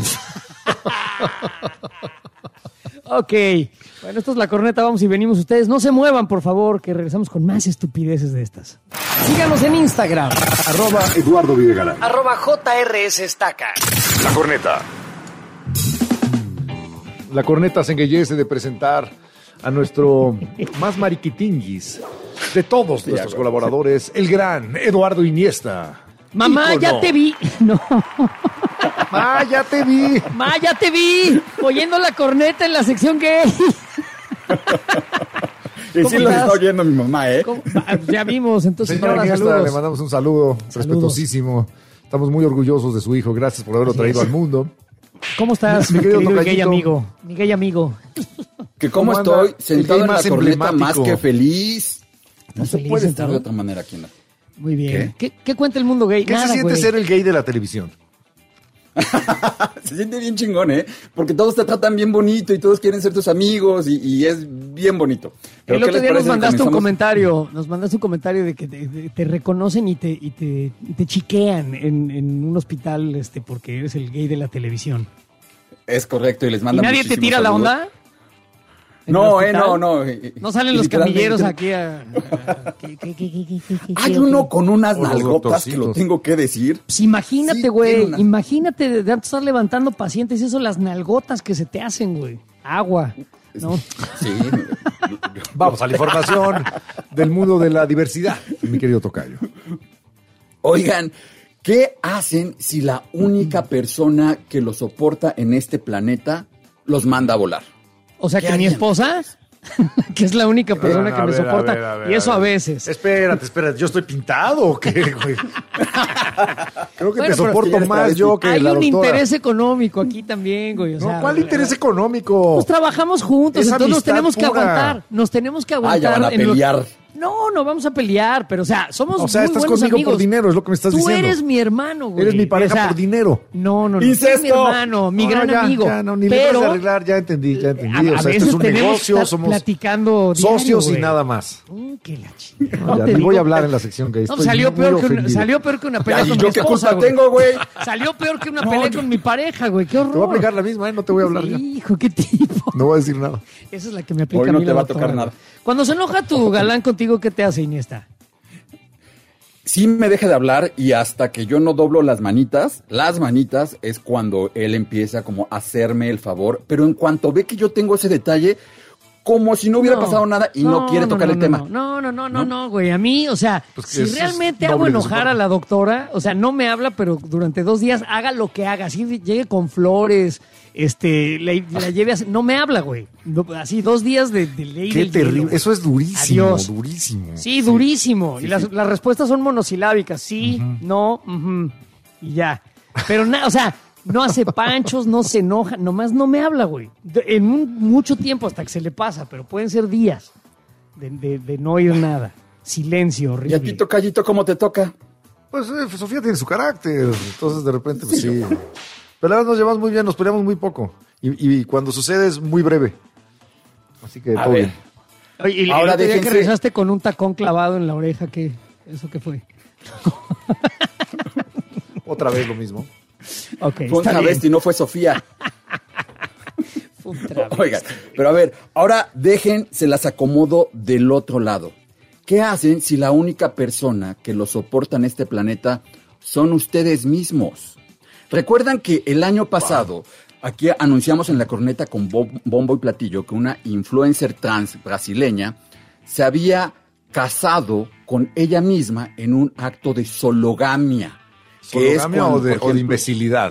Ok. Bueno, esto es La Corneta, vamos y venimos. Ustedes no se muevan, por favor, que regresamos con más estupideces de estas. Síganos en Instagram. Eduardo Videgaray. @JRSestaca. La Corneta. La Corneta se enguellece de presentar a nuestro más mariquitinguis de todos nuestros colaboradores, el gran Eduardo Iniesta. Mamá, Ícono. ya te vi. No. Ya te vi. Ma, ya te vi. Oyendo La Corneta en la sección gay. Y ¿Cómo sí lo estás? está oyendo mi mamá, ¿eh? Ya vimos, entonces Señor ahora Iniesta, saludos. le mandamos un saludo respetuosísimo. Estamos muy orgullosos de su hijo. Gracias por haberlo Así traído es. al mundo. ¿Cómo estás, Mi mi querido querido gay tocallito. amigo? Mi gay amigo. Que cómo ¿Cómo estoy anda? sentado El en gay la más corneta más emblemático. que feliz. No ¿Estás se feliz puede sentado? estar de otra manera aquí en la... Muy bien. ¿Qué cuenta el mundo gay? ¿Qué Nada, se siente güey. ser el gay de la televisión? Se siente bien chingón, ¿eh? Porque todos te tratan bien bonito y todos quieren ser tus amigos y es bien bonito. Pero El ¿qué otro les día nos parece si mandaste un comenzamos? comentario de que te reconocen y te chiquean en un hospital porque eres el gay de la televisión. Es correcto y les ¿Y mandan nadie te muchísimos tira la saludos. onda? ¿En No, el hospital? no. No salen los Literalmente, camilleros aquí a... Hay uno con unas O los nalgotas que lo doctorcitos. tengo que decir. Pues imagínate, Sí, güey. tiene una- Imagínate de tanto estar levantando pacientes y eso, las nalgotas que se te hacen, güey. Agua. ¿No? Sí. Vamos a la información del mundo de la diversidad, mi querido tocayo. Oigan, ¿qué hacen si la única persona que los soporta en este planeta los manda a volar? O sea, ¿Qué que mi harían? esposa, que es la única persona que me soporta, y eso a veces. Espérate, ¿yo estoy pintado o qué, güey? Creo que Bueno, te pero soporto es que más yo que Hay la un doctora. interés económico aquí también, güey. O sea, ¿Cuál interés económico? Pues trabajamos juntos, Es entonces nos amistad tenemos que pura. aguantar. Nos tenemos que aguantar. ya van a en lo- pelear. No vamos a pelear, pero o sea, somos O sea, muy estás buenos conmigo amigos. por dinero, es lo que me estás Tú diciendo. eres mi hermano, güey. Eres mi pareja O sea, por dinero. No. Tú ¡Incesto! eres mi hermano, mi No, gran ya, amigo. Ya, no, ni le pero vas a arreglar, ya entendí. a O sea, esto veces es un tenemos que negocio, estar somos platicando diario, socios y güey. nada más. Que la chingada. No, ya, te ni digo. voy a hablar en la sección que No, estoy salió muy peor, ofendido. salió peor que una pelea Ay, con ¿yo mi qué esposa, culpa güey. tengo, güey? Salió peor que una No, pelea yo- con mi pareja, güey. Qué horror. Te voy a aplicar la misma, no te voy a hablar ya. Hijo, qué tipo. No voy a decir nada. Esa es la que me aplica Hoy a no mí te la va a doctora, tocar güey. nada. Cuando se enoja tu galán contigo, ¿qué te hace, Iniesta? Sí me deja de hablar y hasta que yo no doblo las manitas es cuando él empieza como a hacerme el favor, pero en cuanto ve que yo tengo ese detalle, como si no hubiera pasado nada y no quiere tocar el tema. No, güey. A mí, o sea, Pues que si eso es realmente doble hago de enojar soporte. a la doctora, o sea, no me habla, pero durante 2 días haga lo que haga. Así llegue con flores, la lleve a... No me habla, güey. Así 2 días de ley Qué del terrible. hielo. Eso es durísimo, Adiós. durísimo. Sí, durísimo. Y las respuestas son monosilábicas. Sí, no, y ya. Pero nada, o sea, no hace panchos, no se enoja, nomás no me habla, güey. Mucho tiempo hasta que se le pasa, pero pueden ser días de no oír nada. Silencio Y a horrible. ti, tocallito, ¿cómo te toca? Pues Sofía tiene su carácter, entonces de repente, pues sí. Pero la verdad nos llevamos muy bien, nos peleamos muy poco. Y cuando sucede es muy breve. Así que A todo ver, bien. Oye, y Ahora el otro día que déjense- regresaste con un tacón clavado en la oreja, ¿eso qué fue? Otra vez lo mismo. Ok, Fue un está bien. travesti, no fue Sofía. Fue un travesti. Oigan, pero a ver, ahora se las acomodo del otro lado. ¿Qué hacen si la única persona que lo soporta en este planeta son ustedes mismos? ¿Recuerdan que el año pasado aquí anunciamos en La Corneta con bombo y platillo que una influencer trans brasileña se había casado con ella misma en un acto de sologamia? que es ¿Sologamia cuando, o de por ejemplo, imbecilidad?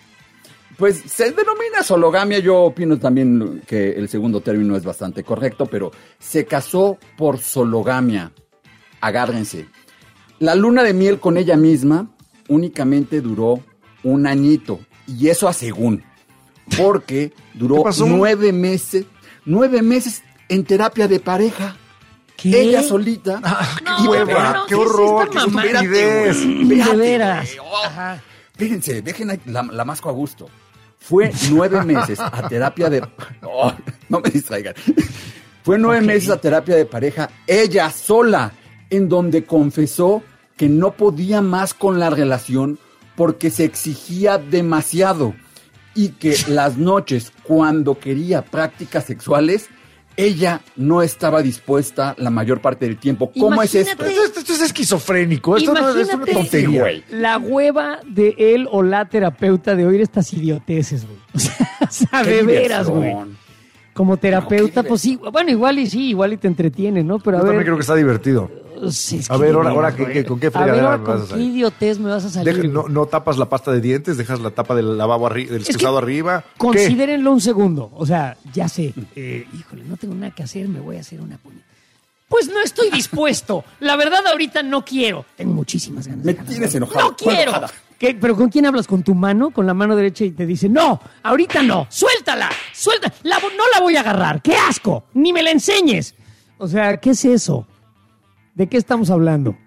Pues se denomina sologamia, yo opino también que el segundo término es bastante correcto, pero se casó por sologamia. Agárrense. La luna de miel con ella misma únicamente duró 1 añito, y eso a según, porque duró ¿Qué pasó? 9 meses, 9 meses en terapia de pareja. ¿Qué? Ella solita. No, hueva, no, qué ¿qué es horror, esta qué mamá? estupidez. De veras. Ajá. Fíjense, dejen ahí la masco a gusto. Fue 9 meses a terapia de... Oh, no me distraigan. Fue 9 meses a terapia de pareja, ella sola, en donde confesó que no podía más con la relación porque se exigía demasiado y que las noches, cuando quería prácticas sexuales, ella no estaba dispuesta la mayor parte del tiempo. ¿Cómo es esto? Imagínate. Esto es esquizofrénico. Esto no es una Imagínate tontería. la hueva de él o la terapeuta de oír estas idioteces, güey. O sea, Qué de veras, diversión. güey. Como terapeuta, No, qué pues sí, bueno, igual y te entretiene, ¿no? Pero Yo a ver. también creo que está divertido. Sí, es A que ver, de ahora, veras, ¿con qué A ver, fregadera ahora, me vas a ¿con qué salir? idiotez me vas a salir? No tapas la pasta de dientes, dejas la tapa del lavabo del Es excusado que arriba. ¿Qué? Considérenlo un segundo. O sea, ya sé. Híjole, no tengo nada que hacer, me voy a hacer una puñeta. Pues no estoy dispuesto. La verdad, ahorita no quiero. Tengo muchísimas ganas. Me de ganar. tienes enojado. No quiero. Enojada. ¿Qué? ¿Pero con quién hablas? ¿Con tu mano? ¿Con la mano derecha? Y te dice, no, ahorita no. Suéltala. Suelta. No la voy a agarrar. ¡Qué asco! Ni me la enseñes. O sea, ¿qué es eso? ¿De qué estamos hablando?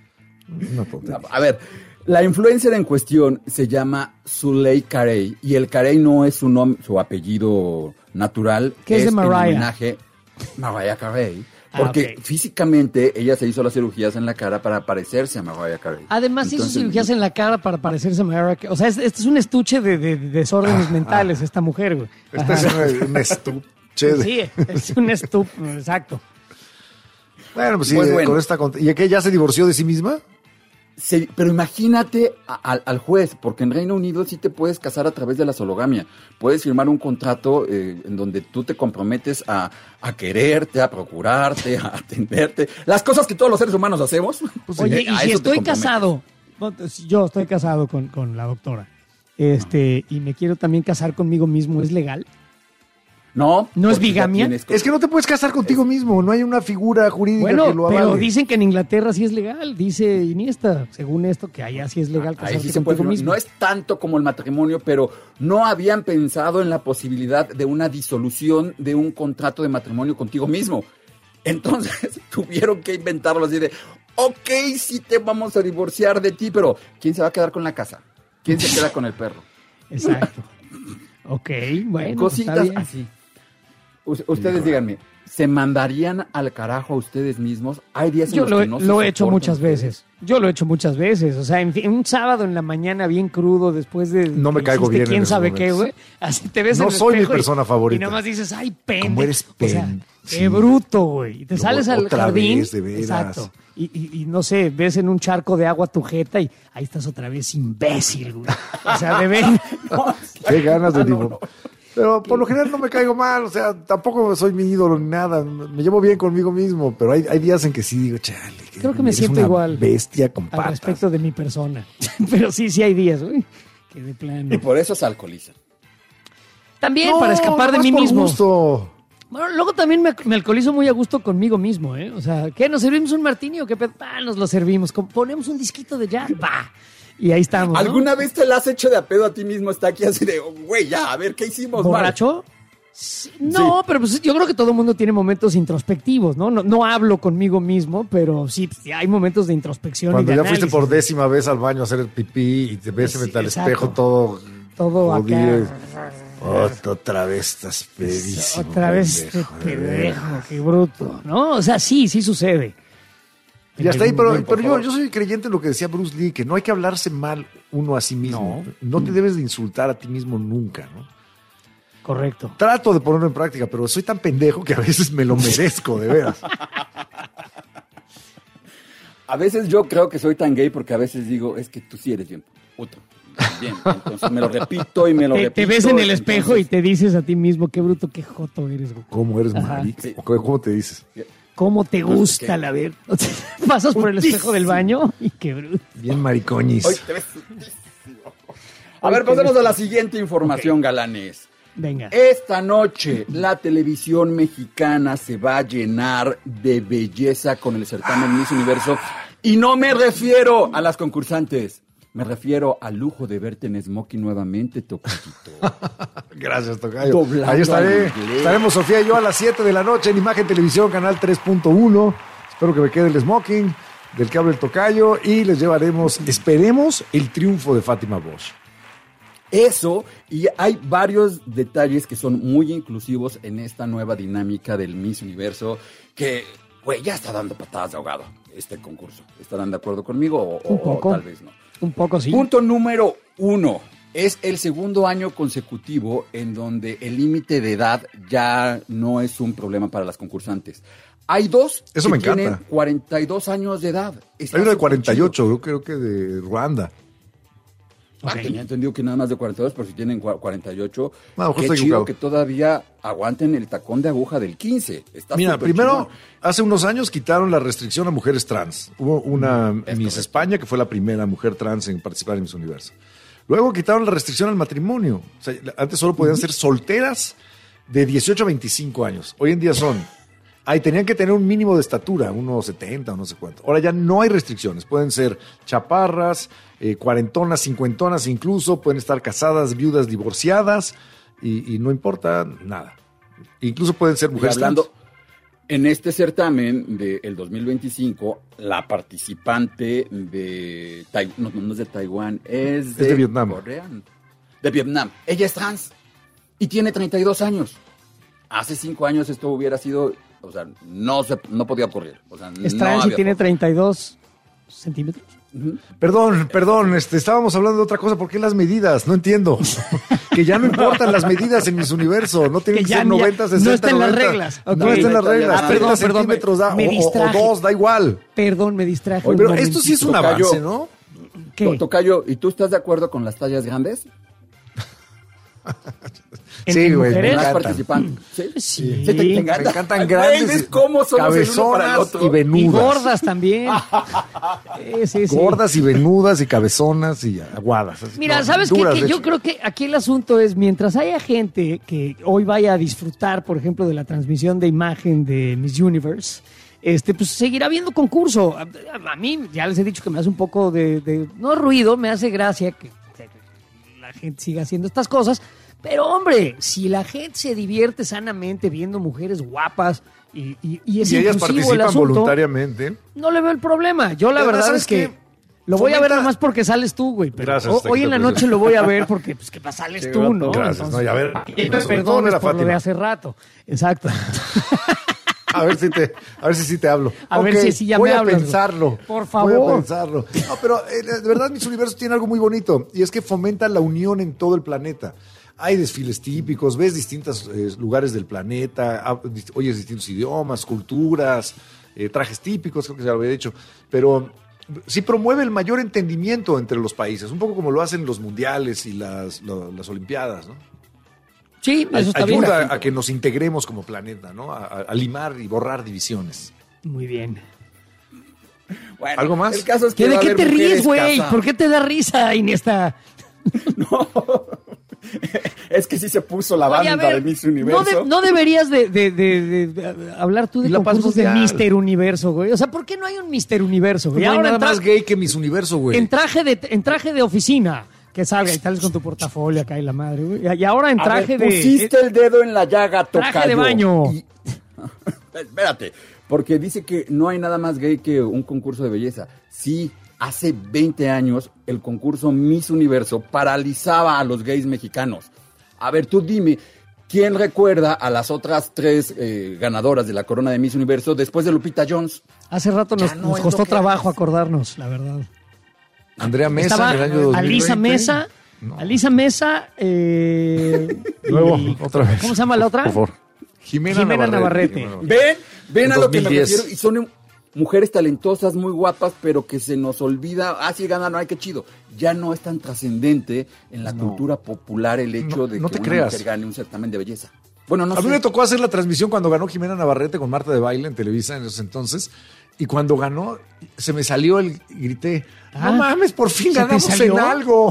Una tontería. A ver, la influencer en cuestión se llama Suley Carey y el Carey no es su apellido natural. ¿Qué es de en Mariah? homenaje Mariah Carey. Porque ok. físicamente ella se hizo las cirugías en la cara para parecerse a Mariah Carey. Además, hizo Entonces, cirugías en la cara para parecerse a Mariah Carey. O sea, este es un estuche de desórdenes mentales, esta mujer, güey. Este Ajá. es un estuche de... Sí, es un estúpido, exacto. Bueno, pues sí, Pues bueno. con esta... ¿Y que ya se divorció de sí misma? pero imagínate al juez, porque en Reino Unido sí te puedes casar a través de la sologamia. Puedes firmar un contrato en donde tú te comprometes a quererte, a procurarte, a atenderte. Las cosas que todos los seres humanos hacemos. Pues, Oye, y a si eso te estoy comprometes. casado, yo estoy casado con la doctora, y me quiero también casar conmigo mismo, ¿es legal? No. ¿No es porque ya bigamia? tienes Es que no te puedes casar contigo mismo. No hay una figura jurídica que lo Bueno, avale. pero dicen que en Inglaterra sí es legal, dice Iniesta, según esto, que allá sí es legal Ahí casarse sí se puede contigo firmar. mismo. No es tanto como el matrimonio, pero no habían pensado en la posibilidad de una disolución de un contrato de matrimonio contigo mismo. Entonces tuvieron que inventarlo así de, ok, sí te vamos a divorciar de ti, pero ¿quién se va a quedar con la casa? ¿Quién se queda con el perro? Exacto. Ok, bueno, Cositas está bien. así. Ustedes díganme, ¿se mandarían al carajo a ustedes mismos? Hay días en Yo los lo, que no se lo he hecho soportan muchas ustedes. veces. Yo lo he hecho muchas veces. O sea, en fin, un sábado en la mañana bien crudo después de... No me que caigo hiciste bien en ¿Quién esos sabe qué, momentos. güey? Así te ves No en el soy mi espejo persona favorita. Y nada más dices, ay, pendejo. ¿Cómo eres O sea, sí. qué bruto, güey. Y te No, sales al otra jardín. vez, de veras. Exacto. Y no sé, ves en un charco de agua tu jeta y ahí estás otra vez imbécil, güey. O sea, de ver... Qué ganas de divorcio. Pero por lo general no me caigo mal, o sea, tampoco soy mi ídolo ni nada. Me llevo bien conmigo mismo, pero hay días en que sí digo, chale. Creo que me eres siento una igual. bestia con Al patas. respecto de mi persona. Pero sí hay días, güey. Que de plano. Y por eso se alcoholizan. También No, para escapar de nomás mí por mismo. gusto. Bueno, luego también me alcoholizo muy a gusto conmigo mismo, ¿eh? O sea, ¿qué? ¿Nos servimos un martini o qué pedo? Ah, nos lo servimos. Ponemos un disquito de jazz, va. Y ahí estamos, ¿no? ¿Alguna vez te la has hecho de a pedo a ti mismo? Está aquí así de, güey, ya, a ver, ¿qué hicimos? mal? ¿Borracho? Sí, no, pero pues yo creo que todo el mundo tiene momentos introspectivos, ¿no? No hablo conmigo mismo, pero sí, hay momentos de introspección Cuando y de ya fuiste análisis. por 10ß vez al baño a hacer el pipí y te ves Sí, frente al exacto. espejo todo Todo jodido. acá. Otra vez estás pedísimo. Otra vez este pendejo, qué bruto. ¿No? O sea, sí sucede. Y hasta ahí, pero yo soy creyente en lo que decía Bruce Lee, que no hay que hablarse mal uno a sí mismo. No te debes de insultar a ti mismo nunca, ¿no? Correcto. Trato de ponerlo en práctica, pero soy tan pendejo que a veces me lo merezco, de veras. A veces yo creo que soy tan gay porque a veces digo, es que tú sí eres bien puto. Bien, entonces me lo repito y me lo repito. Te ves en el espejo y te dices a ti mismo, qué bruto, qué joto eres, güey. ¿Cómo eres, marica? Sí. ¿Cómo te dices? ¿Cómo te gusta la ver? O sea, pasas por el espejo del baño y qué bruto. Bien maricoñis. Hoy te ves sutísimo. A ver, pasemos a la siguiente información, galanes. Venga. Esta noche la televisión mexicana se va a llenar de belleza con el certamen Miss Universo. Y no me refiero a las concursantes. Me refiero al lujo de verte en smoking nuevamente, Tocayito. Gracias, Tocayo. Doblando Ahí al inglés. estaremos Sofía y yo a las 7 de la noche en Imagen Televisión, canal 3.1. Espero que me quede el smoking del que habla el Tocayo y les llevaremos, esperemos, el triunfo de Fátima Bosch. Eso, y hay varios detalles que son muy inclusivos en esta nueva dinámica del Miss Universo, que, güey, ya está dando patadas de ahogado este concurso. ¿Estarán de acuerdo conmigo o tal vez no? Un poco sí. Punto número 1. Es el segundo año consecutivo en donde el límite de edad ya no es un problema para las concursantes. Hay dos Eso que me encanta. tienen 42 años de edad. Hay uno de 48, yo creo que de Ruanda. Tenía entendido que nada más de 42, pero si tienen 48, No, qué estoy chido equivocado. que todavía aguanten el tacón de aguja del 15. Está Mira, súper primero, chingón. hace unos años quitaron la restricción a mujeres trans. Hubo una Miss correcto. España que fue la primera mujer trans en participar en Miss Universo. Luego quitaron la restricción al matrimonio. O sea, antes solo podían ser solteras de 18 a 25 años. Hoy en día son... tenían que tener un mínimo de estatura, 1,70 o no sé cuánto. Ahora ya no hay restricciones. Pueden ser chaparras, cuarentonas, cincuentonas incluso. Pueden estar casadas, viudas, divorciadas y no importa nada. Incluso pueden ser Y mujeres hablando, trans. en este certamen del 2025, la participante de... No es de Taiwán, es de Vietnam. Corea. De Vietnam. Ella es trans y tiene 32 años. Hace 5 años esto hubiera sido... O sea, no podía ocurrir. O sea, Es no trans y había tiene forma. 32 centímetros. Perdón, estábamos hablando de otra cosa. ¿Por qué las medidas? No entiendo. Que ya no importan las medidas en Miss Universo. No tienen que ser 90, 60, no está en las 90. reglas. No Ok. está en las reglas. Ah, 30 perdón, centímetros da, me o distraje. 2, da igual. Perdón, me distraje. Pero un esto sí es un Tocayo. avance, ¿no? ¿Qué? Tocayo, ¿y tú estás de acuerdo con las tallas grandes? Sí, güey, me mujeres? Las encantan. participantes. Sí, Sí. te Me encantan Ay, grandes, ¿ves cómo somos el uno para el cabezonas otro? y venudas. Y gordas también. Sí. Gordas y venudas y cabezonas y aguadas. Así, Mira, no, ¿sabes qué? duras, Que de yo hecho. creo que aquí el asunto es, mientras haya gente que hoy vaya a disfrutar, por ejemplo, de la transmisión de imagen de Miss Universe, pues seguirá habiendo concurso. A mí, ya les he dicho que me hace un poco no ruido, me hace gracia que la gente siga haciendo estas cosas. Pero, hombre, si la gente se divierte sanamente viendo mujeres guapas y es Y ellas inclusivo el participan asunto, voluntariamente. no le veo el problema. Yo la Además, verdad ¿sabes es que qué? lo voy a ver Fomenta- nada más porque sales tú, güey. Pero Gracias, hoy en la Taquito, noche lo voy a ver porque, pues, que sales Qué tú, vato. ¿no? Gracias, no, y a ver, me sobre todo perdones ver a por lo de Fátima. hace rato. Exacto. A ver si sí te hablo. A ver Ok, si sí ya voy me a hablas, güey. pensarlo. Por favor. Voy a pensarlo. No, pero de verdad Miss Universo tiene algo muy bonito y es que fomenta la unión en todo el planeta. Hay desfiles típicos, ves distintos lugares del planeta, oyes distintos idiomas, culturas, trajes típicos, creo que se lo había dicho, pero sí promueve el mayor entendimiento entre los países, un poco como lo hacen los mundiales y las Olimpiadas, ¿no? Sí, eso está bien. Ayuda a que nos integremos como planeta, ¿no? A limar y borrar divisiones. Muy bien. Bueno, ¿Algo más? El caso es que ¿De va a qué haber te ríes, mujeres güey? casadas. ¿Por qué te da risa, Iniesta? Es que sí se puso la Oye, banda a ver, de Miss Universo. no deberías de hablar tú de Y la paz concursos de mundial. Mister Universo, güey. O sea, ¿por qué no hay un Mister Universo, güey? No hay Ahora nada entra- más gay que Miss Universo, güey. en traje de oficina, que salga y sales con tu portafolio acá y la madre, güey. Y ahora en A traje ver, de... pusiste el dedo en la llaga, Tocayo. Traje de baño. Y- Espérate, porque dice que no hay nada más gay que un concurso de belleza. Sí, hace 20 años el concurso Miss Universo paralizaba a los gays mexicanos. A ver, tú dime, ¿quién recuerda a las otras 3 ganadoras de la corona de Miss Universo después de Lupita Jones? Hace rato nos costó trabajo acordarnos, la verdad. Andrea Mesa Estaba en el año 2020. Alisa Mesa. Luego, otra vez. ¿Cómo se llama la otra? Por favor. Jimena Navarrete. Ven a lo que me 2010. refiero. Y son mujeres talentosas, muy guapas, pero que se nos olvida. Sí ganaron, ay, qué chido. Ya no es tan trascendente en la cultura popular el hecho de no que te una creas. mujer gane un certamen de belleza. Bueno, no A mí sé. me tocó hacer la transmisión cuando ganó Jimena Navarrete con Marta de Baile en Televisa en esos entonces. Y cuando ganó, se me salió y grité, no mames, por fin ¿Se te ganamos salió? en algo.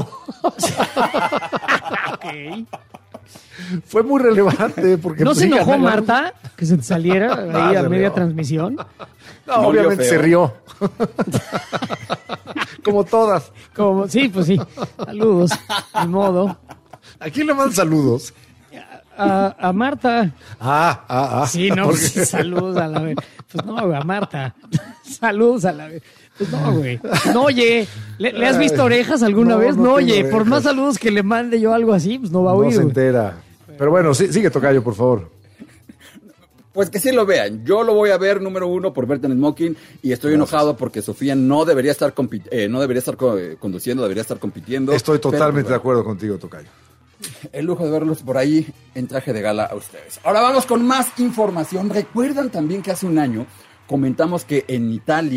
Ok. Fue muy relevante porque ¿No pues, se sí, enojó ganamos. Marta que se te saliera ahí se a media rió. transmisión? No, Molió obviamente feo. se rió. Como todas. Como, sí, pues sí. Saludos. Ni modo. ¿A quién le mandan saludos? A Marta. Sí, no, ¿Por pues, qué? saludos a la vez. Pues no, güey, a Marta. Saludos a la vez. Pues no, güey. No oye. ¿Le has visto orejas alguna No, vez? no No, tengo oye. Por orejas. más saludos que le mande yo algo así, pues no va a No oír. se güey. entera. Pero bueno, sigue Tocayo, por favor. Pues que sí lo vean. Yo lo voy a ver, número 1, por verte en Smoking. Y estoy enojado porque Sofía no debería estar conduciendo, debería estar compitiendo. Estoy Pero, totalmente pues, de acuerdo contigo, Tocayo. el lujo de verlos por ahí en traje de gala a ustedes. Ahora vamos con más información. Recuerdan también que hace un año comentamos que en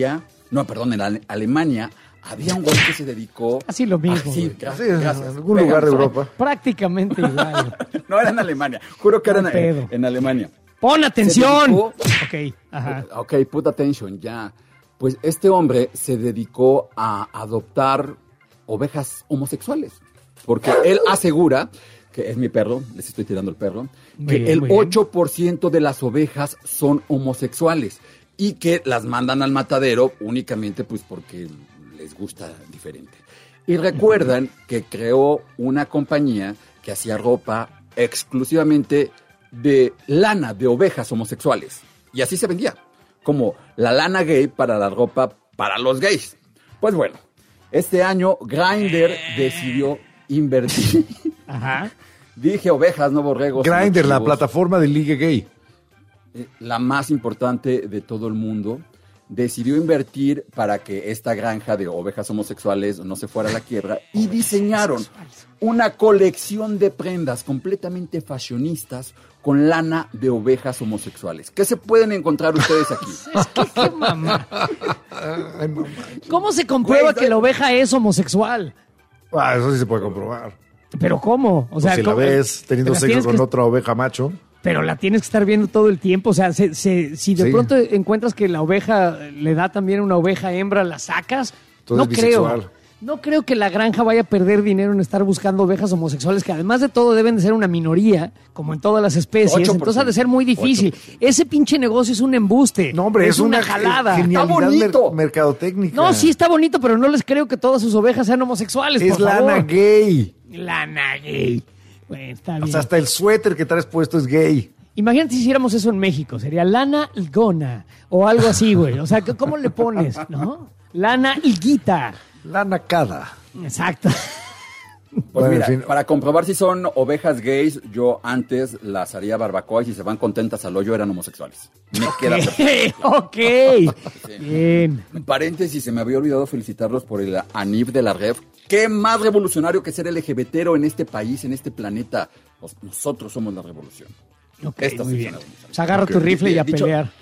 en Alemania, había un güey que se dedicó... Así lo mismo. Sí, güey. Sí, en gracias. algún lugar de Europa. Prácticamente igual. No era en Alemania. Juro que era No pedo. en Alemania. ¡Pon atención! dedicó- Ok, ajá. Ok, put attention, ya. Pues este hombre se dedicó a adoptar ovejas homosexuales. Porque él asegura, que es mi perro, les estoy tirando el perro, Muy que bien, el muy bien. 8% de las ovejas son homosexuales y que las mandan al matadero únicamente pues porque les gusta diferente. Y recuerdan que creó una compañía que hacía ropa exclusivamente de lana de ovejas homosexuales. Y así se vendía, como la lana gay para la ropa para los gays. Pues bueno, este año Grindr decidió invertir. Ajá. Dije ovejas, no borregos. Grindr, no la chivos. plataforma de ligue gay. La más importante de todo el mundo, decidió invertir para que esta granja de ovejas homosexuales no se fuera a la quiebra y diseñaron una colección de prendas completamente fashionistas con lana de ovejas homosexuales. ¿Qué se pueden encontrar ustedes aquí? ¿Qué mamá? Ay, no manches. ¿Cómo se comprueba Güey, que la oveja es homosexual? Eso sí se puede comprobar. ¿Pero cómo? O sea, Pues si la ¿cómo? ves teniendo Te las sexo tienes con que- otra oveja macho. Pero la tienes que estar viendo todo el tiempo. O sea, si de Sí. pronto encuentras que la oveja le da también una oveja hembra, la sacas. Entonces No es bisexual. creo. No creo que la granja vaya a perder dinero en estar buscando ovejas homosexuales, que además de todo deben de ser una minoría, como en todas las especies. 8%. Entonces ha de ser muy difícil. 8%. Ese pinche negocio es un embuste. No, hombre, es una jalada. genialidad bonito. mercadotécnica. No, sí está bonito, pero no les creo que todas sus ovejas sean homosexuales. Es por favor. lana gay. Lana gay. Bueno, está bien. O sea, hasta el suéter que traes puesto es gay. Imagínate si hiciéramos eso en México. Sería lana Lgona o algo así, güey. O sea, ¿cómo le pones? ¿No? Lana Lguita. Lana cada. Exacto. Pues Bueno, mira, en fin. para comprobar si son ovejas gays, yo antes las haría barbacoa y si se van contentas al hoyo eran homosexuales. Me queda perfecto. Ok. Bien. Paréntesis, se me había olvidado felicitarlos por el ANIF de la REF. ¿Qué más revolucionario que ser LGBTero en este país, en este planeta? Nosotros somos la revolución. Ok, Esta muy sí bien. es una revolución. Pues agarra tu rifle y a Dicho- pelear.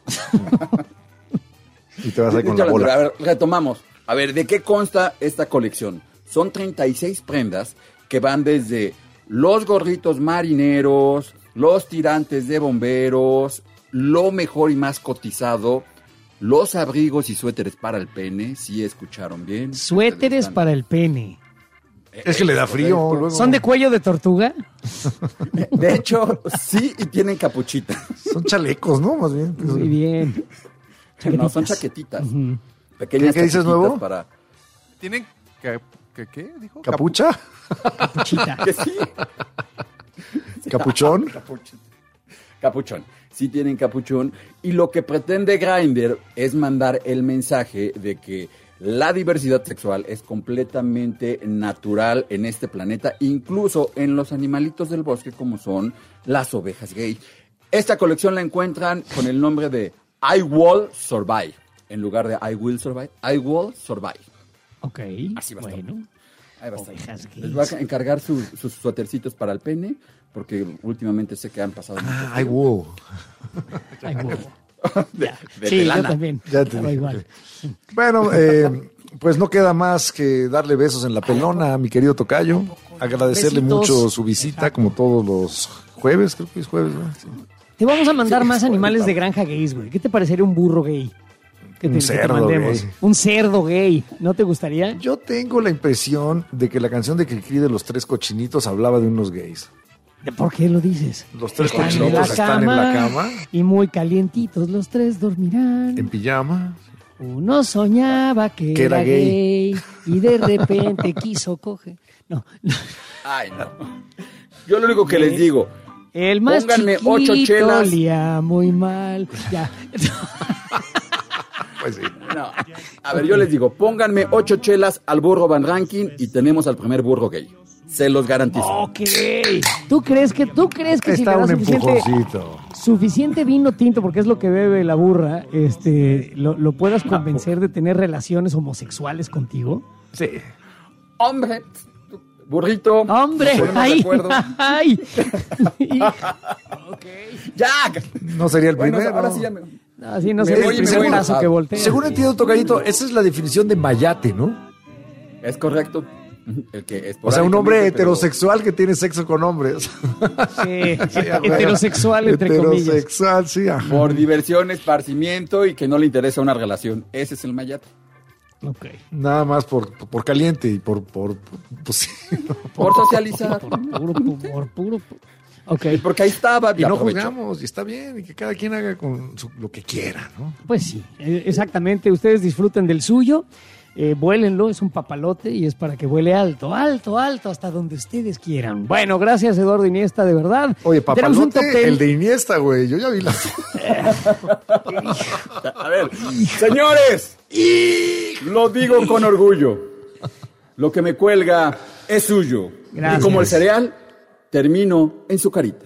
Y te vas ahí con Dicho la la bola. A ver, retomamos. A ver, ¿de qué consta esta colección? Son 36 prendas que van desde los gorritos marineros, los tirantes de bomberos, lo mejor y más cotizado, los abrigos y suéteres para el pene, ¿sí escucharon bien? Suéteres Están- para el pene. Es que le da frío. correcto. Luego. ¿Son de cuello de tortuga? De hecho, sí, y tienen capuchita. Son chalecos, ¿no? Más bien. Muy bien. No, son chaquetitas. Pequeñas ¿Qué dices, chaquetitas nuevo? Para... ¿Tienen qué dijo? ¿Capucha? Capuchita. Que sí. ¿Capuchón? Capuchón. Sí tienen capuchón. Y lo que pretende Grindr es mandar el mensaje de que La diversidad sexual es completamente natural en este planeta, incluso en los animalitos del bosque como son las ovejas gay. Esta colección la encuentran con el nombre de I Will Survive. En lugar de I Will Survive, I Will Survive. Ok, así va a estar. bueno. Ahí va a estar. Ovejas gays. Les voy a encargar sus suétercitos para el pene, porque últimamente sé que han pasado mucho Ay, frío. wow. Ay, huevo. de Sí, yo lana. también. Ya te Estaba dije. igual. Bueno, pues no queda más que darle besos en la pelona a mi querido tocayo. Agradecerle Besitos. mucho su visita, como todos los jueves, creo que es jueves, ¿no? Sí. Te vamos a mandar más animales de granja gays, güey. ¿Qué te parecería un burro gay? Un cerdo gay. Un cerdo gay. ¿No te gustaría? Yo tengo la impresión de que la canción de Cricri de los tres cochinitos hablaba de unos gays. ¿Por qué lo dices? Los tres Están cochinitos están en la cama, y muy calientitos los tres dormirán. en pijama. Uno soñaba que era gay y de repente quiso coger. No. Ay, no. Yo lo único que les digo, El más Pónganme chiquito 8 chelas. olía muy mal. Ya. Pues sí. no. A ver, yo les digo, pónganme 8 chelas al burro Van Rankin y tenemos al primer burro gay. Se los garantizo. Ok. ¿Tú crees que si Está le un das empujoncito. suficiente vino tinto, porque es lo que bebe la burra, lo puedas convencer de tener relaciones homosexuales contigo? Sí. Hombre, burrito. ¡Hombre! nos ponemos de ¡Ay! acuerdo. ¡Ay! ¡Ya! No sería el Bueno, primero. ahora sí ya me... Así no Me sería voy el y me primer voy brazo enojado. que voltea. Según entiendo, tocadito, esa es la definición de mayate, ¿no? Es correcto. El que O sea, un hombre esporádicamente, pero- heterosexual que tiene sexo con hombres. Sí, Sí, a ver. heterosexual, entre comillas. Heterosexual, sí. Ajá. Por diversión, esparcimiento y que no le interesa una relación. Ese es el mayate. Ok. Nada más por caliente y por pues sí. Por socializar. Puro. Ok, Y porque ahí estaba. Y no aprovecho. juzgamos, y está bien, y que cada quien haga con lo que quiera, ¿no? pues sí, exactamente. Ustedes disfruten del suyo, vuélenlo, es un papalote y es para que vuele alto, alto, alto, hasta donde ustedes quieran. Bueno, gracias Eduardo Iniesta, de verdad. Oye, Tenemos un top papalote, 10. el de Iniesta, güey. Yo ya vi la. A ver, señores, lo digo con orgullo. Lo que me cuelga es suyo. Gracias. Y como el cereal, termino en su carita.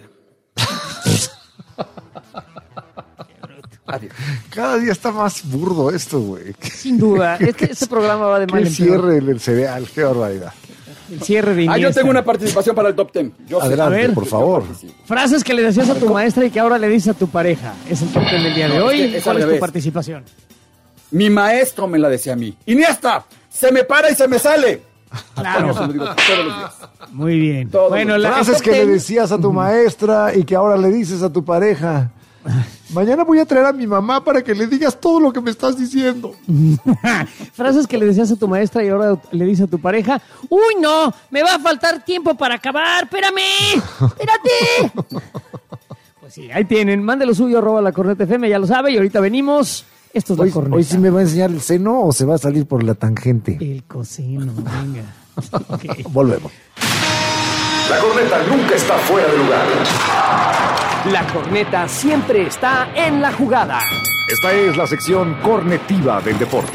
Adiós. Cada día está más burdo esto, güey. Sin duda, este programa va de mal Qué en peor. cierre el cereal, qué barbaridad. El cierre de Ah, Iniesta. yo tengo una participación para el top 10. Yo sé. Adelante, A ver. por favor. Frases que le decías a tu maestra y que ahora le dices a tu pareja. Es el top 10 del día de No, hoy. es que es ¿Cuál al es tu revés. participación? Mi maestro me la decía a mí. Iniesta, se me para y se me sale. Claro. Se lo digo todos los días. Muy bien. Todos Bueno, los la Frases el que top le 10 decías a tu maestra y que ahora le dices a tu pareja. Mañana voy a traer a mi mamá para que le digas todo lo que me estás diciendo. Frases que le decías a tu maestra y ahora le dices a tu pareja. ¡Uy, no! ¡Me va a faltar tiempo para acabar! ¡Espérame! ¡Espérate! Pues sí, ahí tienen. Mándelo suyo, @la corneta FM, ya lo sabe. Y ahorita venimos. Esto es la corneta. Hoy sí me va a enseñar el seno o se va a salir por la tangente. El cocino, venga. Ok. Volvemos. La corneta nunca está fuera de lugar. La corneta siempre está en la jugada. Esta es la sección cornetiva del deporte.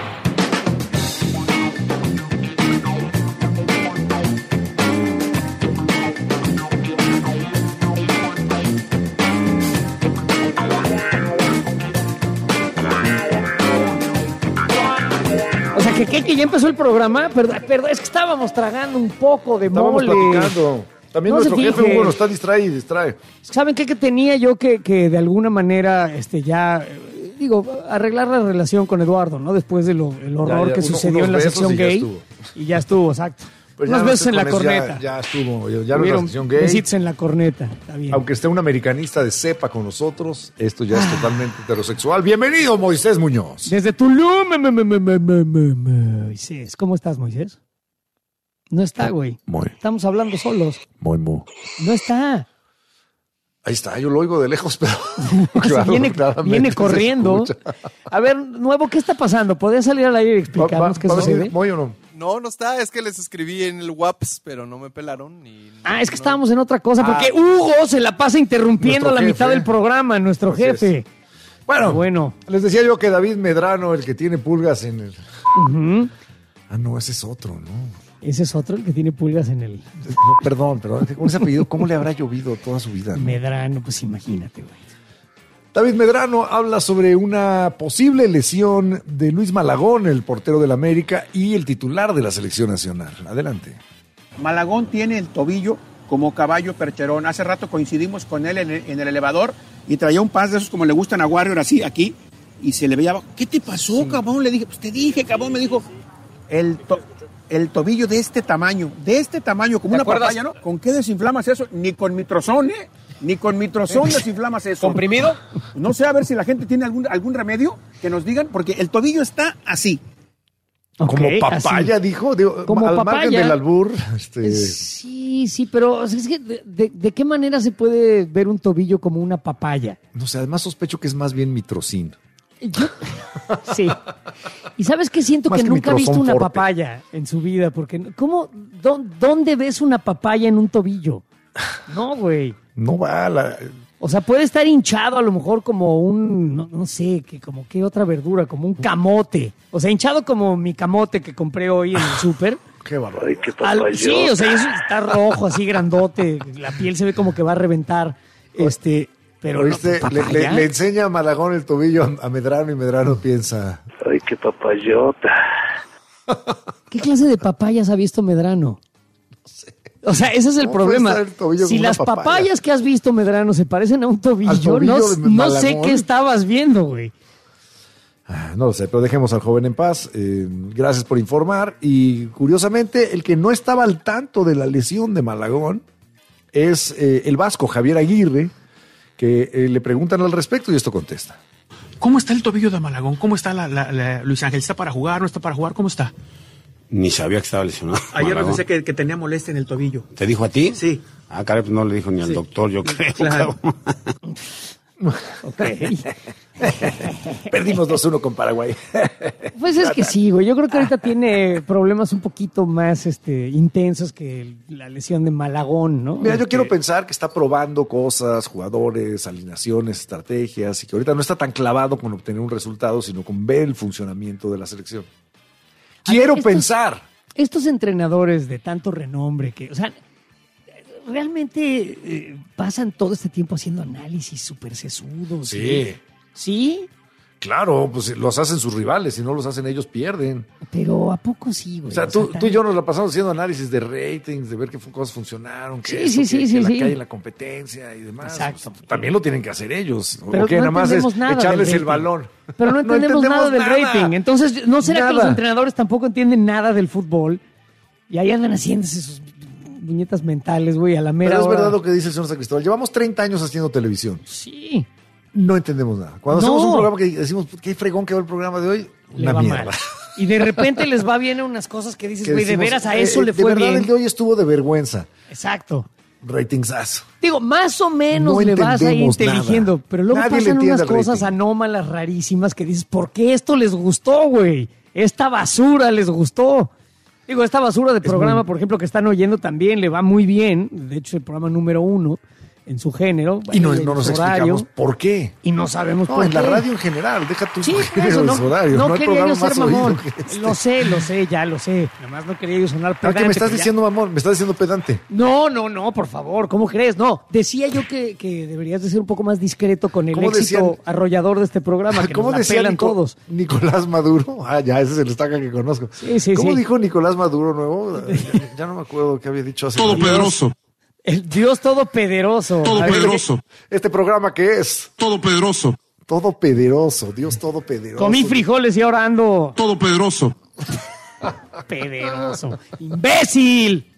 O sea, que ya empezó el programa. Perdón, es que estábamos tragando un poco de Estábamos mole. platicando. También No se nuestro jefe fije. Hugo nos está distrae y distrae. ¿Saben qué? Que tenía yo que de alguna manera ya, digo, arreglar la relación con Eduardo, ¿no? Después del el horror Ya, que sucedió unos en la besos sección y ya gay. estuvo. Y ya estuvo, exacto. Pues Unos ya besos en la con eso corneta. Ya estuvo. Ya no es la Tuvieron sección gay. besitos en la corneta. Está bien. Aunque esté un americanista de cepa con nosotros, esto ya es totalmente heterosexual. Bienvenido, Moisés Muñoz. Desde Tulum, Moisés. ¿Cómo estás, Moisés? No está, güey. Muy, Estamos hablando solos. muy. No está. Ahí está, yo lo oigo de lejos, pero O sea, claro, viene claramente se corriendo. escucha. A ver, Nuevo, ¿qué está pasando? ¿Podrías salir al aire y explicarnos qué ¿Va a venir sucede? Moy o no? No, no está. Es que les escribí en el WhatsApp, pero no me pelaron. Y Ah, es que no- estábamos en otra cosa, porque Ah. Hugo se la pasa interrumpiendo Nuestro la mitad jefe. del programa, nuestro Así es. jefe. Bueno, Bueno. les decía yo que David Medrano, el que tiene pulgas en el... Ujú. Ah, no, ese es otro, ¿no? Ese es otro, el que tiene pulgas en el No, perdón, con ese apellido, ¿cómo le habrá llovido toda su vida? ¿No? Medrano, pues imagínate, güey. David Medrano habla sobre una posible lesión de Luis Malagón, el portero del América y el titular de la selección nacional. Adelante. Malagón tiene el tobillo como caballo percherón. Hace rato coincidimos con él en el elevador y traía un pas de esos como le gustan a Warrior, así, aquí, y se le veía abajo. ¿Qué te pasó, cabrón? Le dije, pues te dije, cabrón. Me dijo, el tobillo de este tamaño, como una papaya, ¿no? ¿Con qué desinflamas eso? Ni con mitrozón, ¿eh? Ni con mitrozón desinflamas eso. ¿Comprimido? No sé, a ver si la gente tiene algún remedio que nos digan, porque el tobillo está así. Como papaya, así. dijo, digo, Como al papaya. margen del albur. Sí, pero es que ¿de qué manera se puede ver un tobillo como una papaya? No sé, además sospecho que es más bien mitrocin. Sí. ¿Y sabes qué? Siento Más que que nunca ha visto mitrozón una forte. papaya en su vida, porque ¿dónde ves una papaya en un tobillo? No, güey. No va O sea, puede estar hinchado a lo mejor como no sé, como qué otra verdura, como un camote. O sea, hinchado como mi camote que compré hoy en el súper. Qué barbaridad. Sí, o sea, eso está rojo, así grandote, la piel se ve como que va a reventar. Pero ¿Oíste? no, Le enseña a Malagón el tobillo a Medrano y Medrano piensa... Ay, qué papayota. ¿Qué clase de papayas ha visto Medrano? O sea, ese es el ¿Cómo problema. puede estar el tobillo Si como una las papaya? papayas que has visto, Medrano, se parecen a un tobillo, Al tobillo de no Malagón. sé qué estabas viendo, güey. No lo sé, pero dejemos al joven en paz. Gracias por informar. Y curiosamente, el que no estaba al tanto de la lesión de Malagón es el vasco Javier Aguirre, que le preguntan al respecto y esto contesta. ¿Cómo está el tobillo de Malagón? ¿Cómo está Luis Ángel? ¿Está para jugar? ¿No está para jugar? ¿Cómo está? Ni sabía que estaba lesionado. Ayer Malagón. pensé que tenía molestia en el tobillo. ¿Te dijo a ti? Sí. Ah, caray, pues no le dijo ni al doctor, yo creo. Claro. Ok. Perdimos 2-1 con Paraguay. Pues es que sí, güey. Yo creo que ahorita tiene problemas un poquito más intensos que la lesión de Malagón, ¿no? Mira, yo quiero pensar que está probando cosas, jugadores, alineaciones, estrategias, y que ahorita no está tan clavado con obtener un resultado, sino con ver el funcionamiento de la selección. Quiero pensar. Estos entrenadores de tanto renombre que, o sea, realmente pasan todo este tiempo haciendo análisis súper sesudos. Sí. ¿Sí? Claro, pues los hacen sus rivales, si no los hacen ellos pierden. Pero ¿a poco sí, güey? O sea, tú y yo nos la pasamos haciendo análisis de ratings, de ver qué cosas funcionaron, que la calle, la competencia y demás. Exacto. Pues, también lo tienen que hacer ellos. Pero Porque no nada más es entendemos nada echarles del el rating. balón. Pero no entendemos nada del rating. Entonces, ¿no será que los Nada. entrenadores tampoco entienden nada del fútbol? Y ahí andan haciéndose sus viñetas mentales, güey, a la mera Pero es hora. verdad lo que dice el señor San Cristóbal. Llevamos 30 años haciendo televisión. Sí. No entendemos nada. Cuando hacemos un programa que decimos, qué fregón quedó el programa de hoy, Le una va mierda. mal. Y de repente les va bien a unas cosas que dices, güey, de decimos, veras a eso le de fue verdad, bien. el de hoy estuvo de vergüenza. Exacto. Ratingsazo. Digo, más o menos No le vas ahí entendemos inteligiendo, nada. pero luego Nadie le pasan entiende unas al cosas rating. anómalas, rarísimas, que dices, ¿por qué esto les gustó, güey? Esta basura les gustó. Digo, esta basura de programa, por ejemplo, que están oyendo también, le va muy bien. De hecho, es el programa número 1 en su género. Y no en nos su horario, explicamos por qué. y no sabemos No, por en qué. la radio en general, deja tus Sí, por géneros, eso, horarios. no No hay quería programa yo ser más oído mamón. que este. Lo sé, ya lo sé. Nada más no quería yo sonar Ah, pedante. que me estás pero ya- diciendo mamón, me estás diciendo pedante. No, por favor, ¿cómo crees? No, decía yo que deberías de ser un poco más discreto con el ¿Cómo éxito decían? arrollador de este programa, que ¿Cómo nos la decía pelan todos. Nicolás Maduro? Ah, ya, ese es el estaca que conozco. Sí, ¿Cómo sí. dijo Nicolás Maduro nuevo? Ya no me acuerdo qué había dicho hace Todo rato. pedroso. El Dios Todopoderoso. Todo A ver, pedroso. Este programa, ¿qué es? Todo pedroso. Todo pederoso, Dios todo pederoso. comí frijoles y ahora ando Todo pedroso. pederoso. ¡Imbécil!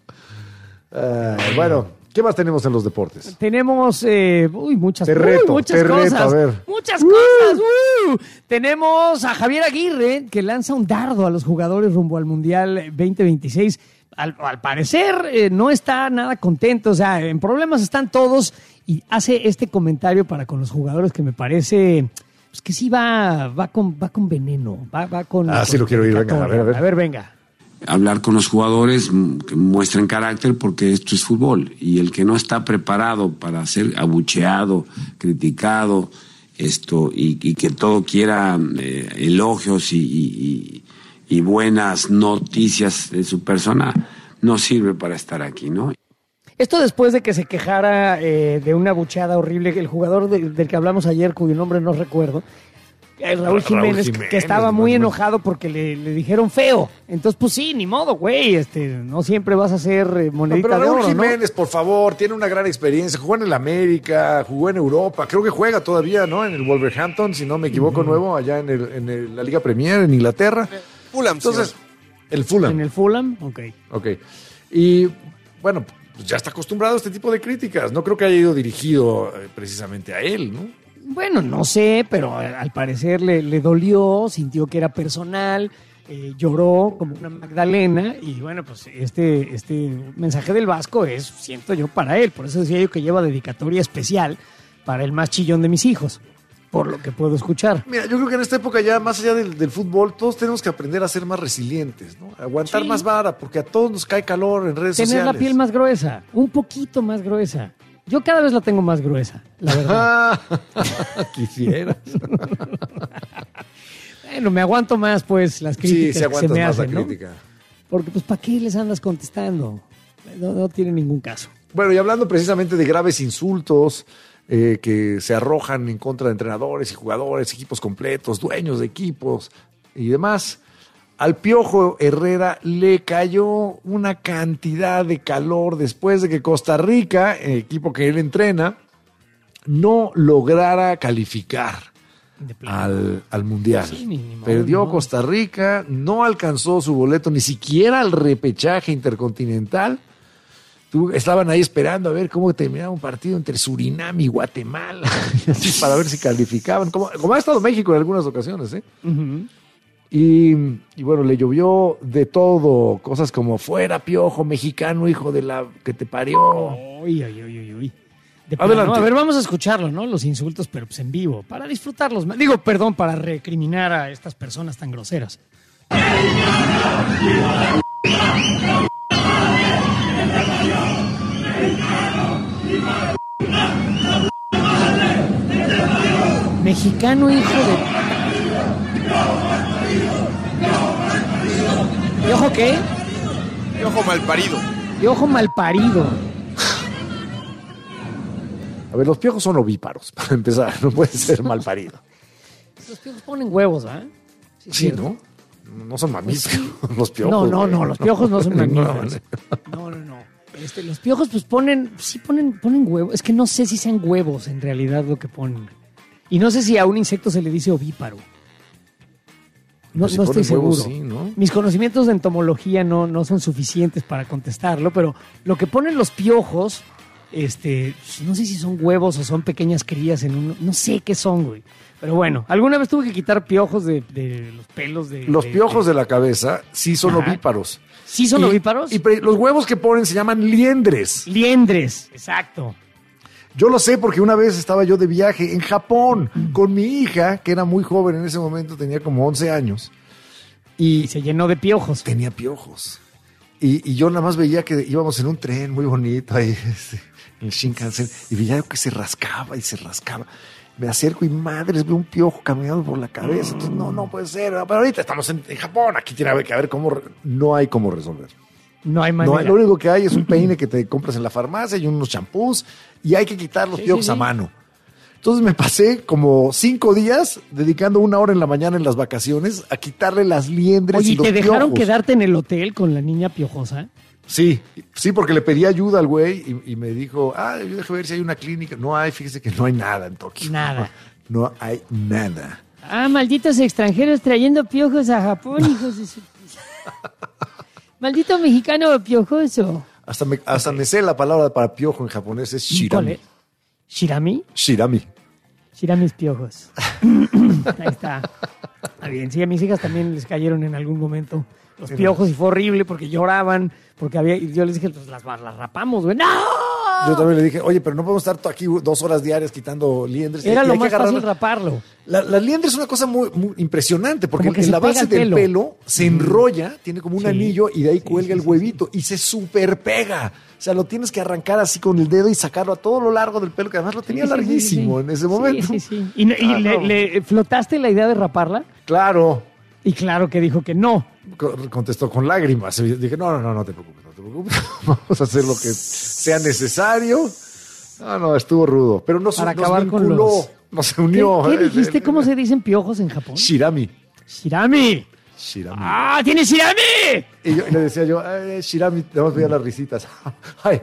Bueno, ¿qué más tenemos en los deportes? Tenemos muchas, Te reto, muchas te reto, cosas. a ver. Muchas cosas. Tenemos a Javier Aguirre, que lanza un dardo a los jugadores rumbo al Mundial 2026. Al parecer no está nada contento, o sea, en problemas están todos, y hace este comentario para con los jugadores que me parece pues, que sí va con veneno, va con... Sí lo quiero oír, venga, a ver. A ver, venga. Hablar con los jugadores que muestren carácter, porque esto es fútbol, y el que no está preparado para ser abucheado, criticado, y que todo quiera elogios y y buenas noticias de su persona, no sirve para estar aquí, ¿no? Esto después de que se quejara de una bucheada horrible, el jugador del que hablamos ayer, cuyo nombre no recuerdo, Raúl Jiménez, que estaba muy enojado porque le dijeron feo. Entonces, pues sí, ni modo, güey, no siempre vas a ser monedita pero de Raúl oro, Jiménez, ¿no? por favor, tiene una gran experiencia. Jugó en el América, jugó en Europa, creo que juega todavía, ¿no? En el Wolverhampton, si no me equivoco, nuevo, allá en la Liga Premier, en Inglaterra. Fulham, entonces, el Fulham. En el Fulham, ok. Y bueno, pues ya está acostumbrado a este tipo de críticas. No creo que haya ido dirigido precisamente a él, ¿no? Bueno, no sé, pero al parecer le dolió, sintió que era personal, lloró como una Magdalena y bueno, pues este mensaje del Vasco es, siento yo, para él. Por eso decía yo que lleva dedicatoria especial para el más chillón de mis hijos, por lo que puedo escuchar. Mira, yo creo que en esta época ya, más allá del fútbol, todos tenemos que aprender a ser más resilientes, ¿no? Aguantar más vara, porque a todos nos cae calor en redes sociales. Tener la piel más gruesa, un poquito más gruesa. Yo cada vez la tengo más gruesa, la verdad. Quisieras. Bueno, me aguanto más, pues, las críticas que se me hacen, ¿no? Porque, pues, ¿para qué les andas contestando? No tiene ningún caso. Bueno, y hablando precisamente de graves insultos que se arrojan en contra de entrenadores y jugadores, equipos completos, dueños de equipos y demás, al Piojo Herrera le cayó una cantidad de calor después de que Costa Rica, el equipo que él entrena, no lograra calificar al Mundial. Sí, perdió Costa Rica, no alcanzó su boleto ni siquiera al repechaje intercontinental. Estaban ahí esperando a ver cómo terminaba un partido entre Surinam y Guatemala para ver si calificaban, como ha estado México en algunas ocasiones, ¿eh? Uh-huh. Y bueno, le llovió de todo, cosas como fuera Piojo, mexicano, hijo de la que te parió. Uy. Adelante. A ver, vamos a escucharlo, ¿no? Los insultos, pero pues en vivo, para disfrutarlos. Para recriminar a estas personas tan groseras. Mexicano, hijo de... ¿Piojo qué? Piojo malparido. Piojo malparido. A ver, los piojos son ovíparos, para empezar. No puede ser malparido. Los piojos ponen huevos, ¿ah? Sí, ¿no? No son mamíferos, los piojos. No, los piojos no son mamíferos. No. Los piojos pues ponen huevos. Es que no sé si sean huevos en realidad lo que ponen. Y no sé si a un insecto se le dice ovíparo. No estoy seguro. Huevos, sí, ¿no? Mis conocimientos de entomología no son suficientes para contestarlo, pero lo que ponen los piojos, no sé si son huevos o son pequeñas crías no sé qué son, güey. Pero bueno, alguna vez tuve que quitar piojos de los pelos de... Los piojos de la cabeza sí son ovíparos. ¿Sí son ovíparos? Y los huevos que ponen se llaman liendres. Liendres, exacto. Yo lo sé porque una vez estaba yo de viaje en Japón con mi hija, que era muy joven en ese momento, tenía como 11 años. Y se llenó de piojos. Tenía piojos. Y yo nada más veía que íbamos en un tren muy bonito ahí, en el Shinkansen, y veía que se rascaba y se rascaba. Me acerco y madres, veo un piojo caminando por la cabeza. Entonces, no puede ser. Pero ahorita estamos en Japón, aquí tiene que haber cómo... No hay cómo resolver. No hay manera. Lo único que hay es un peine que te compras en la farmacia y unos champús y hay que quitar los piojos a mano. Entonces me pasé como 5 días dedicando 1 hora en la mañana en las vacaciones a quitarle las liendres y los piojos. Oye, ¿te dejaron quedarte en el hotel con la niña piojosa? Sí, porque le pedí ayuda al güey y me dijo, yo déjame ver si hay una clínica. No hay, fíjese que no hay nada en Tokio. Nada. No hay nada. Malditos extranjeros trayendo piojos a Japón, hijos de su... Maldito mexicano piojoso. Hasta me sé la palabra para piojo en japonés, es shirami. ¿Cuál es? ¿Shirami? Shiramis piojos. Ahí está. Está bien. Sí, a mis hijas también les cayeron en algún momento los piojos y fue horrible porque lloraban, porque yo les dije, pues las rapamos, güey. ¡No! Yo también le dije, oye, pero no podemos estar aquí 2 horas diarias quitando liendres. Era lo más fácil raparlo. Las liendres es una cosa muy, muy impresionante porque en la base del pelo se enrolla, tiene como un anillo y de ahí cuelga el huevito y se superpega. O sea, lo tienes que arrancar así con el dedo y sacarlo a todo lo largo del pelo, que además lo tenía larguísimo en ese momento. Sí. ¿Y le flotaste la idea de raparla? Claro. Y claro que dijo que no. contestó con lágrimas. Y dije, no te preocupes, vamos a hacer lo que sea necesario. No, estuvo rudo, pero nos vinculó, nos unió. ¿Qué dijiste? ¿Cómo se dicen piojos en Japón? Shirami. ¡Ah, tiene Shirami! Y le decía yo, Shirami, tenemos que ver las risitas. ¡Ay!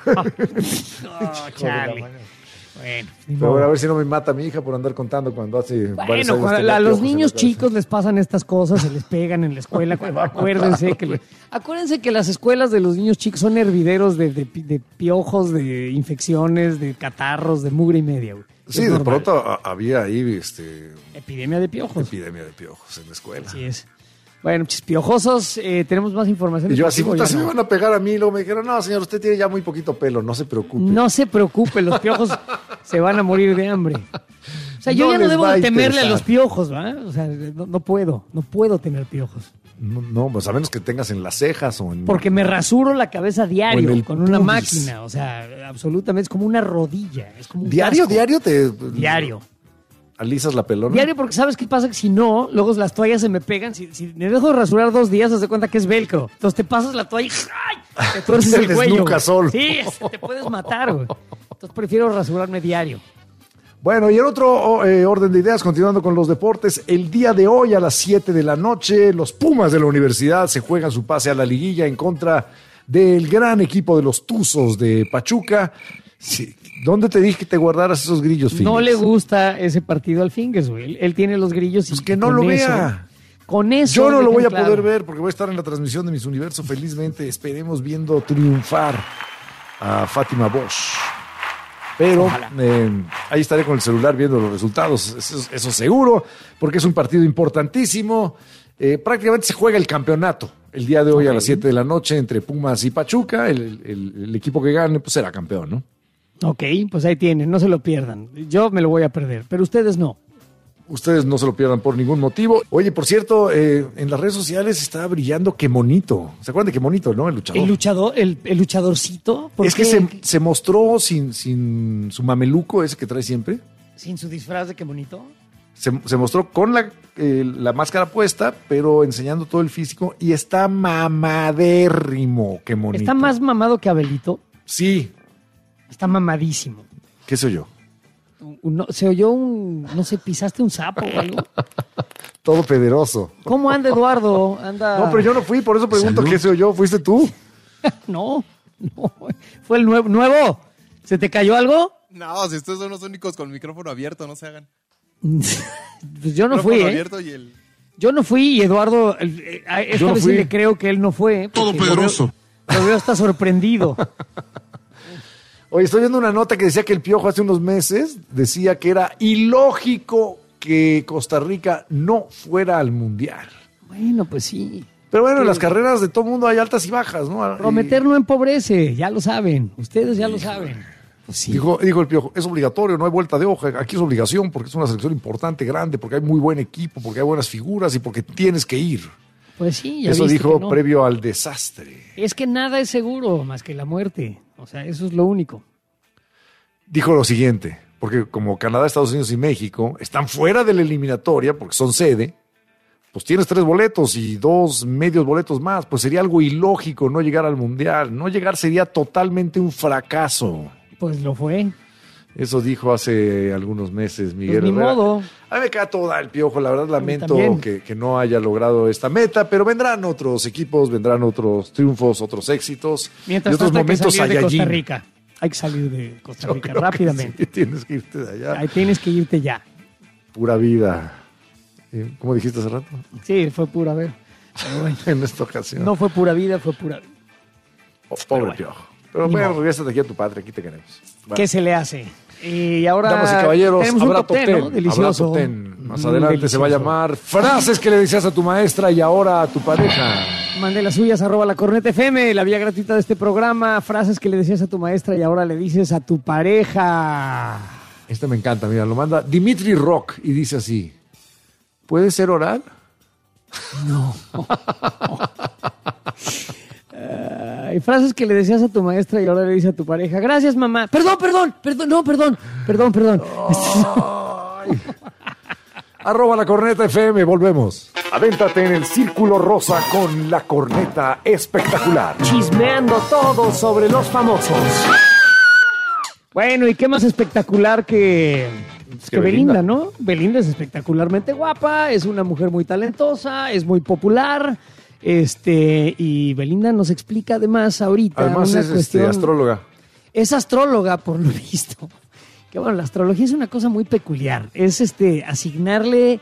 Charlie. Bueno, pero a ver si no me mata mi hija por andar contando cuando hace varios años. Bueno, a los niños chicos les pasan estas cosas, se les pegan en la escuela. Acuérdense que las escuelas de los niños chicos son hervideros de piojos, de infecciones, de catarros, de mugre y media. Güey. Sí, de pronto había ahí epidemia de piojos. Epidemia de piojos en la escuela. Así es. Bueno, piojosos, tenemos más información. Y yo así, se me van a pegar a mí. Luego me dijeron, no, señor, usted tiene ya muy poquito pelo, no se preocupe. No se preocupe, los piojos se van a morir de hambre. O sea, yo ya no debo de temerle a los piojos, ¿verdad? O sea, no puedo tener piojos. No, pues a menos que tengas en las cejas o en... Porque me rasuro la cabeza diario con una máquina, o sea, absolutamente, es como una rodilla. Es como un ¿Diario? Diario. ¿Alisas la pelona? Diario, porque ¿sabes qué pasa? Que si no, luego las toallas se me pegan. Si me dejo de rasurar 2 días, haz de cuenta que es velcro. Entonces te pasas la toalla y ¡ay! Te tuerces el cuello. Solo. Sí, te puedes matar, güey. Entonces prefiero rasurarme diario. Bueno, y en otro orden de ideas, continuando con los deportes, el día de hoy a las 7 de la noche, los Pumas de la Universidad se juegan su pase a la liguilla en contra del gran equipo de los Tuzos de Pachuca. Sí. ¿Dónde te dije que te guardaras esos grillos, Fingers? No le gusta ese partido al Fingers, güey. Él tiene los grillos y pues que no lo vea. Con eso. Yo no lo voy a poder ver porque voy a estar en la transmisión de Miss Universo. Felizmente esperemos viendo triunfar a Fátima Bosch. Pero ahí estaré con el celular viendo los resultados, eso seguro, porque es un partido importantísimo. Prácticamente se juega el campeonato el día de hoy a las 7 de la noche entre Pumas y Pachuca. El equipo que gane pues será campeón, ¿no? Ok, pues ahí tienen, no se lo pierdan. Yo me lo voy a perder, pero ustedes no. Ustedes no se lo pierdan por ningún motivo. Oye, por cierto, en las redes sociales está brillando Qué Monito. ¿Se acuerdan de Qué Monito, no? El luchador. El luchadorcito. Es que se mostró sin su mameluco ese que trae siempre. Sin su disfraz de Qué Monito. Se mostró con la máscara puesta, pero enseñando todo el físico y está mamadérrimo Qué Monito. ¿Está más mamado que Abelito? Sí. Está mamadísimo. ¿Qué soy yo? Se oyó no sé, pisaste un sapo o algo. Todo pederoso. ¿Cómo anda Eduardo? No, pero yo no fui, por eso pregunto. ¿Salud? ¿Qué se oyó? ¿Fuiste tú? No, fue el nuevo. ¿Se te cayó algo? No, si ustedes son los únicos con el micrófono abierto, no se hagan. Pues yo no fui, Yo no fui y Eduardo, esta vez sí le creo que él no fue. Todo pederoso. Lo veo hasta sorprendido. Oye, estoy viendo una nota que decía que el Piojo hace unos meses decía que era ilógico que Costa Rica no fuera al Mundial. Bueno, pues sí. Pero bueno, en las carreras de todo mundo hay altas y bajas, ¿no? Prometer no empobrece, ya lo saben. Ustedes ya lo saben. Pues sí. Dijo el Piojo, es obligatorio, no hay vuelta de hoja. Aquí es obligación porque es una selección importante, grande, porque hay muy buen equipo, porque hay buenas figuras y porque tienes que ir. Pues sí, ya eso dijo previo al desastre. Es que nada es seguro más que la muerte. O sea, eso es lo único. Dijo lo siguiente, porque como Canadá, Estados Unidos y México están fuera de la eliminatoria porque son sede, pues tienes 3 boletos y 2 medios boletos más, pues sería algo ilógico no llegar al Mundial. No llegar sería totalmente un fracaso. Pues lo fue. Eso dijo hace algunos meses Miguel pues ni Herrera. Modo. A mí me queda toda el Piojo, la verdad lamento que no haya logrado esta meta, pero vendrán otros equipos, vendrán otros triunfos, otros éxitos. Mientras y otros momentos salir de Costa Rica. Hay que salir de Costa Rica rápidamente. Sí, tienes que irte de allá. Ahí tienes que irte ya. Pura vida. ¿Cómo dijiste hace rato? Sí, fue pura vida. Bueno, en esta ocasión. No fue pura vida, fue pura vida. Pobre Piojo. Pero bueno, regrésate aquí a tu padre, aquí te queremos. Bueno. ¿Qué se le hace? Y ahora, damas y caballeros, tenemos habrá un top 10, ¿no? Delicioso. Habrá top 10. Más adelante delicioso. Se va a llamar Frases que le decías a tu maestra y ahora a tu pareja. Mande las suyas, @lacornetafm, la vía gratuita de este programa. Frases que le decías a tu maestra y ahora le dices a tu pareja. Este me encanta, mira, lo manda Dimitri Rock y dice así: ¿puede ser oral? No. Hay frases que le decías a tu maestra y ahora le dices a tu pareja. Gracias, mamá. Perdón. @La Corneta FM, volvemos. Avéntate en el Círculo Rosa con La Corneta Espectacular. Chismeando todo sobre los famosos. Bueno, ¿y qué más espectacular que Belinda, ¿no? Belinda es espectacularmente guapa, es una mujer muy talentosa, es muy popular. Y Belinda nos explica además ahorita Además una es cuestión. astróloga. Es astróloga, por lo visto. Que bueno, la astrología es una cosa muy peculiar. Es asignarle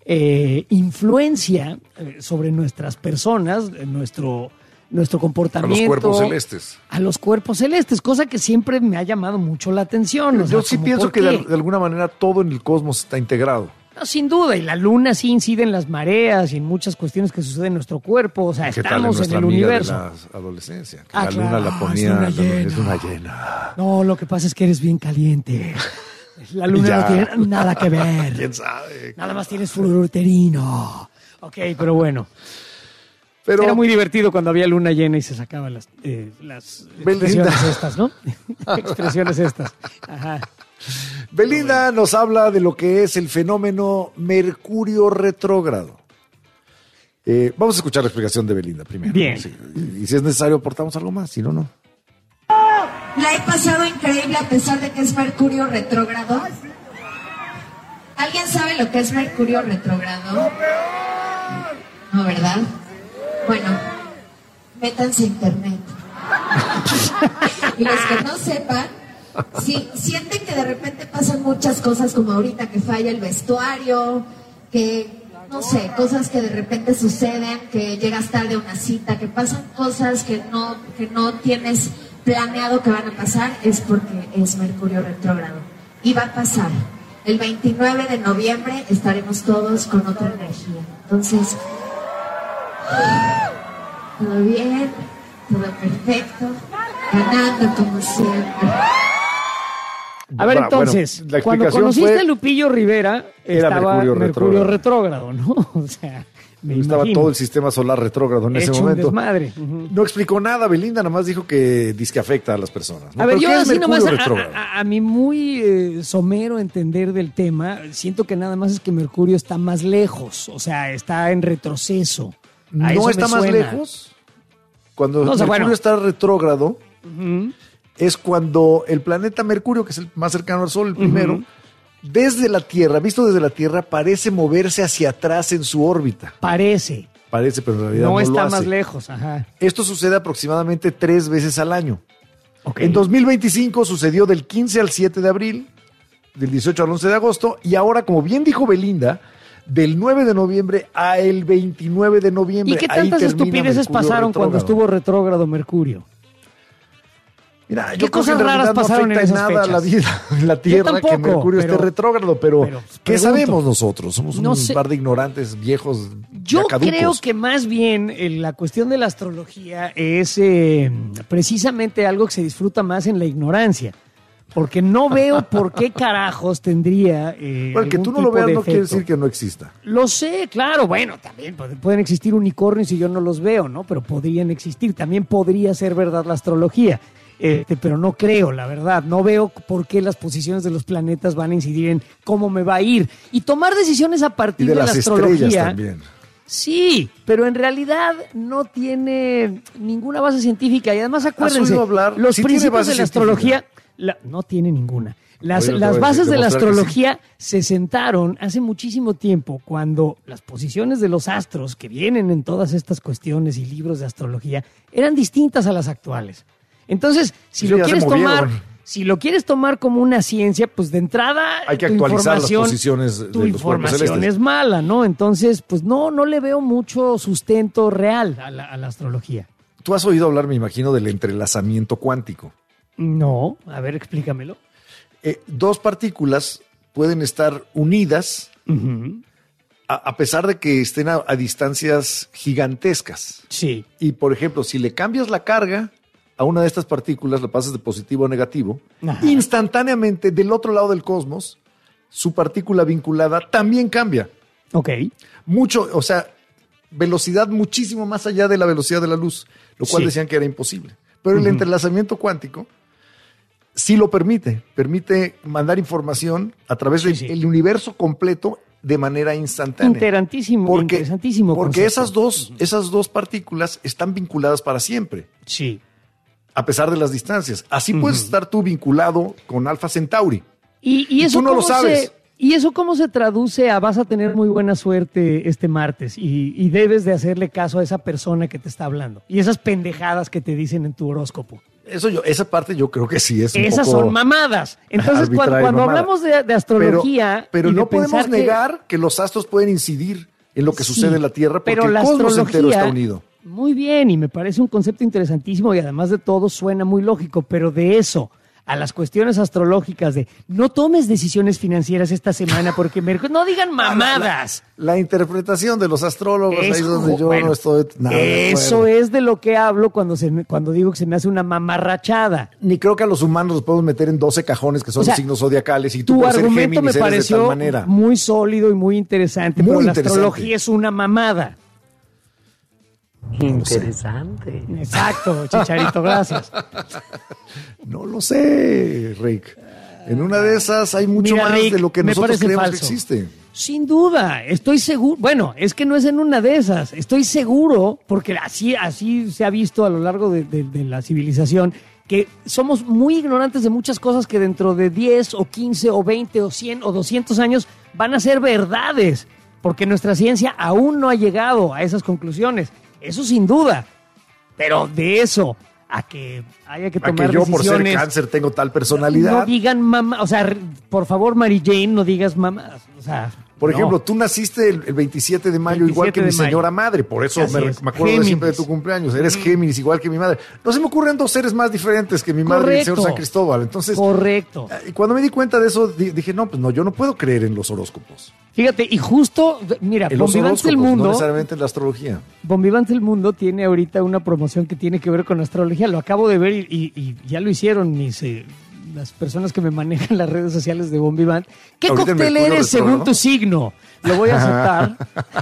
influencia sobre nuestras personas, nuestro comportamiento. A los cuerpos celestes. A los cuerpos celestes, cosa que siempre me ha llamado mucho la atención. Yo sí pienso que de alguna manera todo en el cosmos está integrado. No, sin duda, y la luna sí incide en las mareas y en muchas cuestiones que suceden en nuestro cuerpo, o sea, estamos en el universo. De la adolescencia, que la luna la ponía, es luna llena. No, lo que pasa es que eres bien caliente. La luna no tiene nada que ver. ¿Quién sabe? Nada más tienes fluoruro uterino. Ok, pero bueno. Era muy divertido cuando había luna llena y se sacaban las expresiones estas, ¿no? Expresiones estas. Ajá. Belinda nos habla de lo que es el fenómeno Mercurio retrógrado. Vamos a escuchar la explicación de Belinda primero. Bien. Sí, y si es necesario aportamos algo más, si no, no. La he pasado increíble a pesar de que es Mercurio retrógrado. ¿Alguien sabe lo que es Mercurio retrógrado? No, ¿verdad? Bueno, métanse a internet. Y los que no sepan, si sienten que de repente pasan muchas cosas como ahorita, que falla el vestuario, que no sé, cosas que de repente suceden, que llegas tarde a una cita, que pasan cosas que no tienes planeado que van a pasar, es porque es Mercurio retrógrado. Y va a pasar. El 29 de noviembre estaremos todos con otra energía. Entonces, todo bien, todo perfecto, ganando como siempre. A ver, entonces, bueno, cuando conociste a Lupillo Rivera, estaba Mercurio retrógrado, ¿no? O sea, estaba todo el sistema solar retrógrado en ese momento. Desmadre. No explicó nada, Belinda, nada más dijo que disque afecta a las personas, ¿no? A ver, ¿Pero yo qué es así nomás, retrógrado? a mi muy somero entender del tema, siento que nada más es que Mercurio está más lejos, o sea, está en retroceso. ¿No está más lejos? Cuando Mercurio está retrógrado, es cuando el planeta Mercurio, que es el más cercano al Sol, el primero, desde la Tierra, visto desde la Tierra, parece moverse hacia atrás en su órbita. Parece, pero en realidad no está lo hace. más lejos. Ajá. Esto sucede aproximadamente 3 veces al año. Okay. En 2025 sucedió del 15 al 7 de abril, del 18 al 11 de agosto, y ahora, como bien dijo Belinda, del 9 de noviembre a el 29 de noviembre. ¿Y qué tantas estupideces pasaron cuando estuvo retrógrado Mercurio? Mira, yo creo que en realidad no afecta en nada a la vida en la Tierra que Mercurio esté retrógrado, pero ¿qué sabemos nosotros? Somos un par de ignorantes viejos. Yo creo que más bien la cuestión de la astrología es precisamente algo que se disfruta más en la ignorancia. Porque no veo por qué carajos tendría. Bueno, que tú no lo veas no quiere decir que no exista. Lo sé, claro. Bueno, también pueden existir unicornios y yo no los veo, ¿no? Pero podrían existir. También podría ser verdad la astrología. Pero no creo, la verdad. No veo por qué las posiciones de los planetas van a incidir en cómo me va a ir. Y tomar decisiones a partir de la astrología. También. Sí, pero en realidad no tiene ninguna base científica. Y además, acuérdense, los principios de la astrología no tiene ninguna. Las bases de la astrología se sentaron hace muchísimo tiempo, cuando las posiciones de los astros que vienen en todas estas cuestiones y libros de astrología eran distintas a las actuales. Entonces, si lo quieres tomar como una ciencia, pues de entrada hay que actualizar las posiciones de los cuerpos celestes. Tu información es mala, ¿no? Entonces, pues no le veo mucho sustento real a la astrología. Tú has oído hablar, me imagino, del entrelazamiento cuántico. No, a ver, explícamelo. 2 partículas pueden estar unidas a pesar de que estén a distancias gigantescas. Sí. Y, por ejemplo, si le cambias la carga a una de estas partículas, la pasas de positivo a negativo, instantáneamente del otro lado del cosmos, su partícula vinculada también cambia. Ok. Mucho, o sea, velocidad muchísimo más allá de la velocidad de la luz, lo cual decían que era imposible. Pero el entrelazamiento cuántico sí lo permite mandar información a través del universo completo de manera instantánea. Interesantísimo. Porque concepto. esas dos partículas están vinculadas para siempre. Sí. A pesar de las distancias. Así puedes estar tú vinculado con Alpha Centauri. Y eso tú no lo sabes. ¿Y eso cómo se traduce a vas a tener muy buena suerte este martes y debes de hacerle caso a esa persona que te está hablando? Y esas pendejadas que te dicen en tu horóscopo. Esa parte yo creo que sí es un Esas poco son mamadas. Entonces, cuando mamada. hablamos de astrología... Pero y de no podemos pensar negar que los astros pueden incidir en lo que Sí, sucede en la Tierra porque pero el la cosmos entero astrología- está unido. Muy bien, y me parece un concepto interesantísimo y además de todo suena muy lógico, pero de eso a las cuestiones astrológicas de no tomes decisiones financieras esta semana porque no digan mamadas. La interpretación de los astrólogos, ahí es donde yo no estoy nada de Eso acuerdo. es de lo que hablo cuando digo que se me hace una mamarrachada. Ni creo que a los humanos los podemos meter en 12 cajones que son O sea, signos zodiacales y tú Tu por ser argumento Géminis me eres de tal pareció manera. muy sólido y muy interesante, Muy pero interesante. la astrología es una mamada. Interesante. Exacto, Chicharito, gracias. No lo sé, Rick. En una de esas hay mucho Mira, más Rick, de lo que me nosotros parece creemos falso. que existe. Sin duda, estoy seguro. Bueno, es que no es en una de esas. Estoy seguro, porque así se ha visto a lo largo de la civilización, que somos muy ignorantes de muchas cosas que dentro de 10 o 15 o 20 o 100 o 200 años van a ser verdades, porque nuestra ciencia aún no ha llegado a esas conclusiones. Eso sin duda. Pero de eso a que haya que A tomar que yo por ser decisiones... cáncer tengo tal personalidad. No digan mamá, o sea, por favor, Mary Jane, no digas mamá. O sea, Por no. ejemplo, tú naciste el 27 de mayo igual 27 que mi de mayo. señora madre, por eso Así es. me acuerdo Géminis. siempre de tu cumpleaños. Eres Géminis igual que mi madre. No se me ocurren dos seres más diferentes que mi madre y el señor Correcto. San Cristóbal. Entonces, Correcto. y cuando me di cuenta de eso, dije, no, pues no, yo no puedo creer en los horóscopos. Fíjate, y justo, mira, En los Bombivante del horóscopos, no Mundo, necesariamente en la astrología. Bombivante del Mundo tiene ahorita una promoción que tiene que ver con astrología. Lo acabo de ver y ya lo hicieron las personas que me manejan las redes sociales de Bombivant. ¿Qué Ahorita en cóctel Mercurio eres según retrógrado. tu signo? Lo voy a aceptar.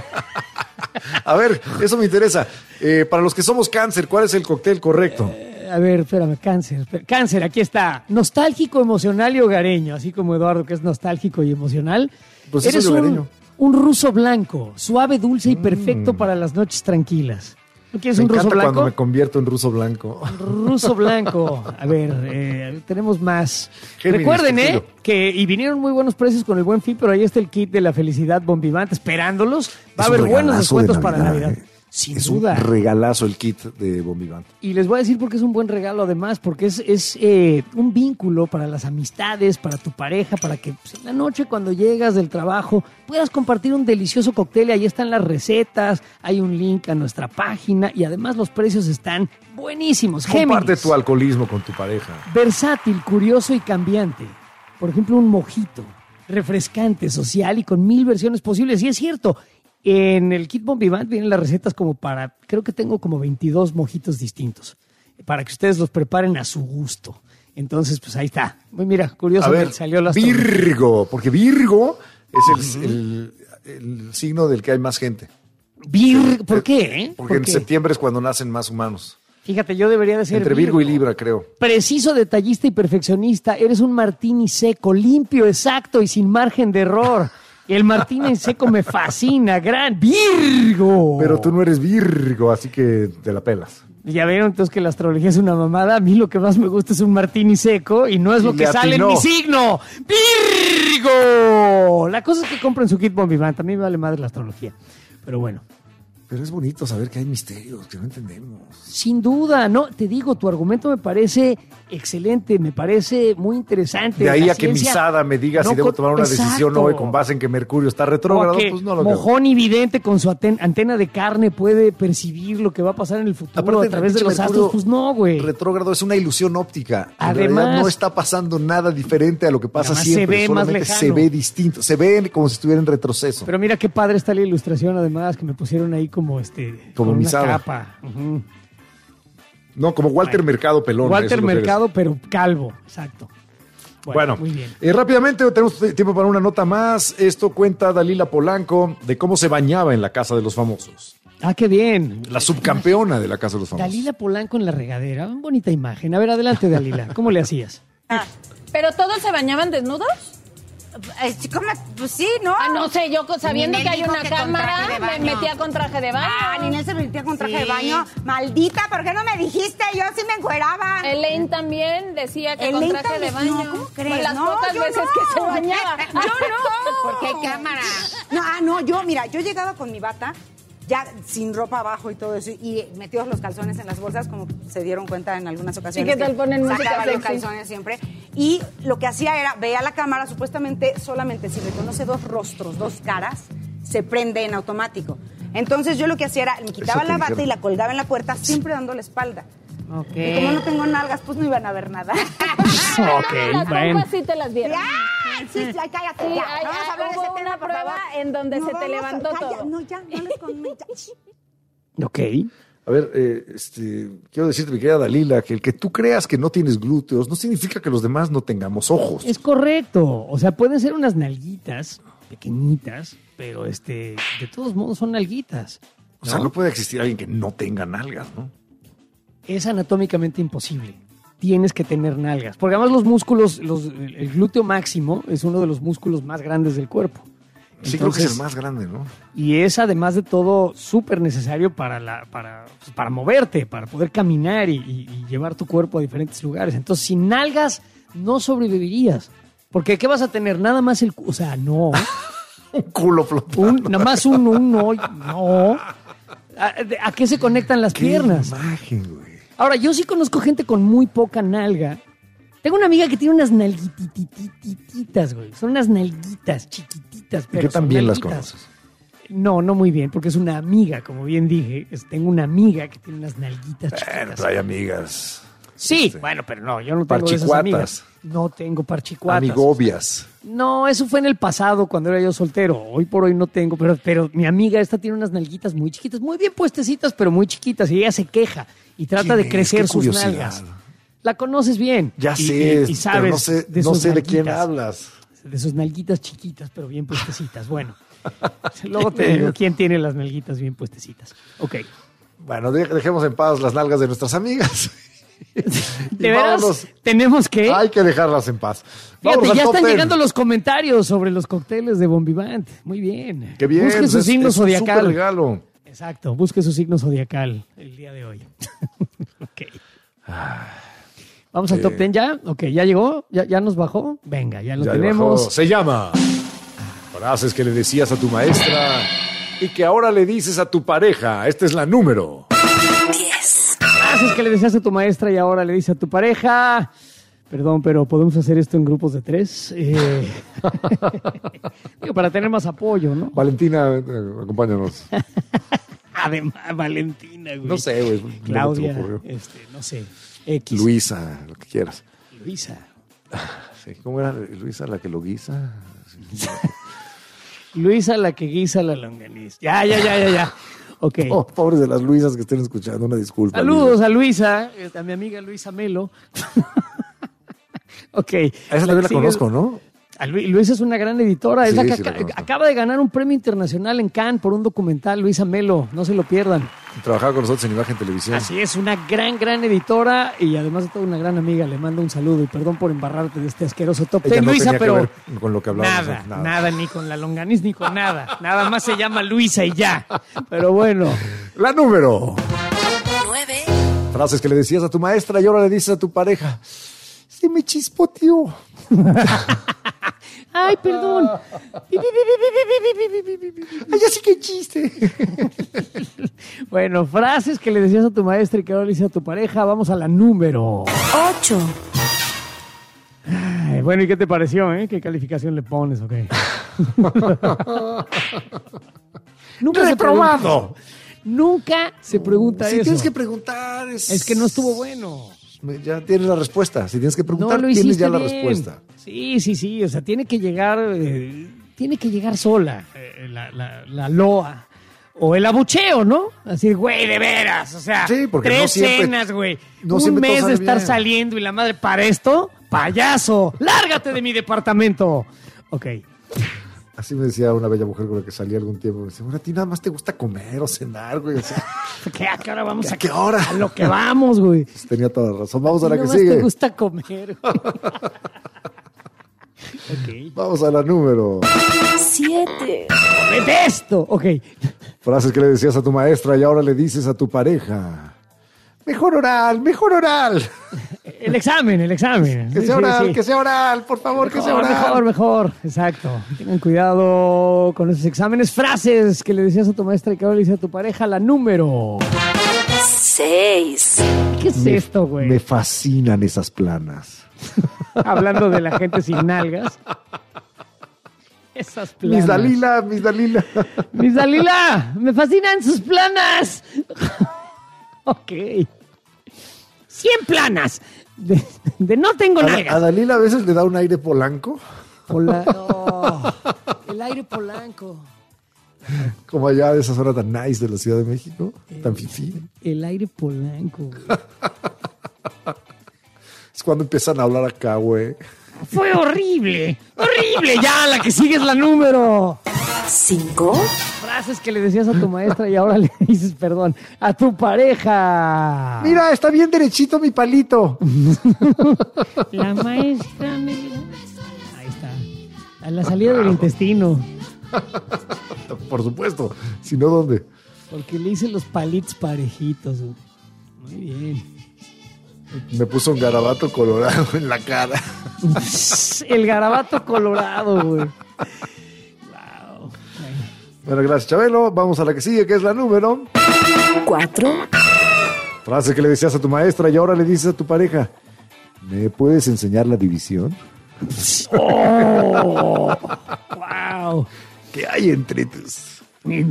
A ver, eso me interesa. Para los que somos cáncer, ¿cuál es el cóctel correcto? A ver, espérame, cáncer. Cáncer, aquí está. Nostálgico, emocional y hogareño. Así como Eduardo, que es nostálgico y emocional. Pues eso Eres es hogareño. un ruso blanco, suave, dulce y perfecto para las noches tranquilas. ¿No quieres Me un ruso encanta blanco? cuando me convierto en ruso blanco. Ruso blanco. A ver, tenemos más. Géminis, Recuerden, tranquilo. y vinieron muy buenos precios con el Buen Fin, pero ahí está el kit de la felicidad Bombivant esperándolos. Va a Es un haber buenos regalazo descuentos de para Navidad, Navidad. Sin Es duda. un regalazo el kit de Bombivant. Y les voy a decir por qué es un buen regalo además, porque es un vínculo para las amistades, para tu pareja, para que pues, en la noche cuando llegas del trabajo puedas compartir un delicioso cóctel y ahí están las recetas, hay un link a nuestra página y además los precios están buenísimos. Comparte Géminis, tu alcoholismo con tu pareja. versátil, curioso y cambiante. Por ejemplo, un mojito, refrescante, social y con 1000 versiones posibles. Y es cierto, en el kit Bombivant vienen las recetas como para, creo que tengo como 22 mojitos distintos, para que ustedes los preparen a su gusto. Entonces, pues ahí está. Mira, A curiosamente ver, salió la Virgo, porque Virgo es el signo del que hay más gente. ¿Por qué? Porque ¿Por en qué? septiembre es cuando nacen más humanos. Fíjate, yo debería de ser Entre Virgo y Libra, creo. Preciso, detallista y perfeccionista. Eres un martini seco, limpio, exacto y sin margen de error. El martini seco me fascina. ¡Gran Virgo! Pero tú no eres Virgo, así que te la pelas. Ya vieron entonces que la astrología es una mamada. A mí lo que más me gusta es un martini seco y no es lo Y que le sale en atinó. mi signo. ¡Virgo! La cosa es que compren su kit Bombivant. A mí me vale madre la astrología. Pero bueno. Pero es bonito saber que hay misterios que no entendemos. Sin duda, no, te digo, tu argumento me parece excelente, me parece muy interesante. De ahí La a que ciencia Misada me diga no si debo con- tomar una decisión Exacto. hoy con base en que Mercurio está O retrógrado, que pues no lo creo. Mojón Evidente con su antena de carne puede percibir lo que va a pasar en el futuro Aparte, a través de pinche los Mercurio astros. Pues no, güey. Retrógrado es una ilusión óptica. En Además- realidad no está pasando nada diferente a lo que pasa Nada más siempre. se ve más solamente lejano. se ve distinto. Se ve como si estuviera en retroceso. Pero mira qué padre está la ilustración, además, que me pusieron ahí como Como con una Misada. capa. Ujú. No, como Walter Mercado pelón. eso Walter es lo que eres. Mercado, pero calvo, exacto. Bueno, muy bien. Rápidamente tenemos tiempo para una nota más. Esto cuenta Dalila Polanco de cómo se bañaba en la Casa de los Famosos. Ah, qué bien. La subcampeona de la Casa de los Famosos. Dalila Polanco en la regadera, una bonita imagen. A ver, adelante, Dalila, ¿cómo le hacías? ¿Pero todos se bañaban desnudos? ¿Cómo? Pues sí, ¿no? No sé, yo sabiendo Ninel que hay dijo una que con cámara, traje de me baño. metía con traje de baño. Ninel se metía con traje Sí. de baño. Maldita, ¿por qué no me dijiste? Yo sí me encueraba. Elaine también decía que con Elaine traje de también, baño. no, ¿cómo crees? Con las No, pocas yo veces no. que se bañaba. Yo no. Porque hay cámara. No, yo llegaba con mi bata, ya sin ropa abajo y todo eso, y metidos los calzones en las bolsas, como se dieron cuenta en algunas ocasiones. ¿Y qué tal ponen música sacaba yo sexy? calzones siempre. Y lo que hacía era, veía la cámara, supuestamente solamente si reconoce dos rostros, dos caras, se prende en automático. Entonces yo lo que hacía era, me quitaba la bata y la colgaba en la puerta, siempre dando la espalda. Y como no tengo nalgas, pues no iban a ver nada. Las pompas sí te las dieron. Sí, ya, cállate. Sí, Ya. Vamos a hablar de hubo ese tema, una por prueba favor. en donde No, se te vamos a- levantó calla, todo. No, ya, no les con... Ok. A ver, quiero decirte, mi querida Dalila, que el que tú creas que no tienes glúteos no significa que los demás no tengamos ojos. Es correcto. O sea, pueden ser unas nalguitas pequeñitas, pero de todos modos son nalguitas. O sea, no puede existir alguien que no tenga nalgas, ¿no? Es anatómicamente imposible. Tienes que tener nalgas. Porque además los músculos, el glúteo máximo es uno de los músculos más grandes del cuerpo. Sí, creo que es el más grande, ¿no? Y es además de todo súper necesario para moverte, para poder caminar y llevar tu cuerpo a diferentes lugares. Entonces, sin nalgas no sobrevivirías. Porque ¿qué vas a tener? Nada más el... O sea, no. Un culo flotando. Nada más un no. ¿A qué se conectan las piernas? Imagen, güey. Ahora, yo sí conozco gente con muy poca nalga. Tengo una amiga que tiene unas nalguitititas, güey. Son unas nalguitas chiquititas, ¿Y pero qué tan son bien las nalguitas. conoces? No muy bien, porque es una amiga, como bien dije. Tengo una amiga que tiene unas nalguitas chiquitas. Bueno, pero hay amigas. Sí, bueno, pero no, yo no tengo de esas Parchicuatas. amigas. No tengo parchicuatas. Amigobias. No, eso fue en el pasado, cuando era yo soltero. Hoy por hoy no tengo, pero mi amiga esta tiene unas nalguitas muy chiquitas, muy bien puestecitas, pero muy chiquitas. Y ella se queja y trata ¿Quién de es? crecer Qué sus curiosidad. nalgas. La conoces bien. Ya Y- sé, y sabes pero no sé de sus quién nalguitas. hablas. De sus nalguitas chiquitas, pero bien puestecitas. Bueno, luego te digo quién tiene las nalguitas bien puestecitas. Ok. Bueno, dejemos en paz las nalgas de nuestras amigas. ¿De veras? Tenemos que... Hay que dejarlas en paz. Fíjate, Vámonos al ya top están 10. llegando los comentarios sobre los cócteles de Bombivant. Muy bien. Qué bien. Busque su es- signo es un zodiacal. súper regalo. Exacto, busque su signo zodiacal el día de hoy. Ok. Vamos al top 10 ya. Ok, ¿ya llegó? ¿Ya nos bajó? Venga, ya lo Ya tenemos. bajó. Se llama Frases que le decías a tu maestra y que ahora le dices a tu pareja. Esta es la número 10. Frases que le decías a tu maestra y ahora le dices a tu pareja. Perdón, pero podemos hacer esto en grupos de 3. Digo, para tener más apoyo, ¿no? Valentina, acompáñanos. Además, Valentina, güey. No sé, güey. Claudia, No me ocurrió. no sé. X. Luisa, lo que quieras. Luisa. Sí, ¿cómo era Luisa la que lo guisa? Luisa la que guisa la longaniza. Ya. Ok. Oh, pobres de las Luisas que estén escuchando, una disculpa. Saludos a Luisa, a mi amiga Luisa Melo. Ok. A esa también la conozco, ¿no? Luisa es una gran editora, es Sí, la que sí la conozco. acaba de ganar un premio internacional en Cannes por un documental, Luisa Melo, no se lo pierdan. Trabajaba con nosotros en Imagen Televisión. Así es, una gran editora y además de todo una gran amiga, le mando un saludo y perdón por embarrarte de este asqueroso top Ella 10, no Luisa, tenía que pero ver con lo que hablábamos. nada, ni con la longaniz ni con nada más se llama Luisa y ya, pero bueno. La número 9. Frases que le decías a tu maestra y ahora le dices a tu pareja. Se me chispoteó. Ay, perdón. Ay, ya sí que chiste. Bueno, frases que le decías a tu maestra y que ahora le dices a tu pareja. Vamos a la número 8. Ay, bueno, ¿y qué te pareció? ¿Qué calificación le pones? Ok. Nunca ¡Reprobado! Nunca se pregunta Si eso. tienes que preguntar, Es que no estuvo bueno. Ya tienes la respuesta. Si tienes que preguntar, No lo tienes hiciste ya la bien. respuesta. Sí. O sea, tiene que llegar sola la loa. O el abucheo, ¿no? Así, güey, de veras. O sea, Sí, porque 3 no siempre- cenas, güey. no Un siempre todo mes de sale estar bien. saliendo y la madre, ¿para esto? ¡Payaso! ¡Lárgate de mi departamento! Ok. Así me decía una bella mujer con la que salí algún tiempo. Me decía, bueno, a ti nada más te gusta comer o cenar, güey. O sea, ¿A qué hora vamos ¿a qué hora? A lo que vamos, güey. Tenía toda la razón. Vamos a la que Nomás sigue. te gusta comer, güey. Ok. Vamos a la número 7. ¡Detesto! Ok. Frases que le decías a tu maestra y ahora le dices a tu pareja. Mejor oral, mejor oral. El examen. Que sea oral, que sea oral, por favor, que sea oral. Mejor. Exacto. Tengan cuidado con esos exámenes. Frases que le decías a tu maestra y que ahora le dices a tu pareja. La número 6. ¿Qué es esto, güey? Me fascinan esas planas. Hablando de la gente sin nalgas. Esas planas. Mis Dalila. Mis Dalila, me fascinan sus planas. Ok. 100 planas. De no tengo nalgas. A Dalila a veces le da un aire polanco. El aire polanco. Como allá de esa zona tan nice de la Ciudad de México. Tan fifí. El aire polanco. Es cuando empiezan a hablar acá, güey. Fue horrible. Horrible. Ya, la que sigue es la número 5. Frases que le decías a tu maestra y ahora le dices, perdón, a tu pareja. Mira, está bien derechito mi palito. La maestra me... Ahí está. A la salida del intestino. Por supuesto. Si no, ¿dónde? Porque le hice los palitos parejitos. Muy bien. Me puso un garabato colorado en la cara. El garabato colorado, güey. Bueno, gracias, Chabelo. Vamos a la que sigue, que es la número 4. Frase que le decías a tu maestra y ahora le dices a tu pareja. ¿Me puedes enseñar la división? ¡Oh! ¡Wow! ¿Qué hay entre tus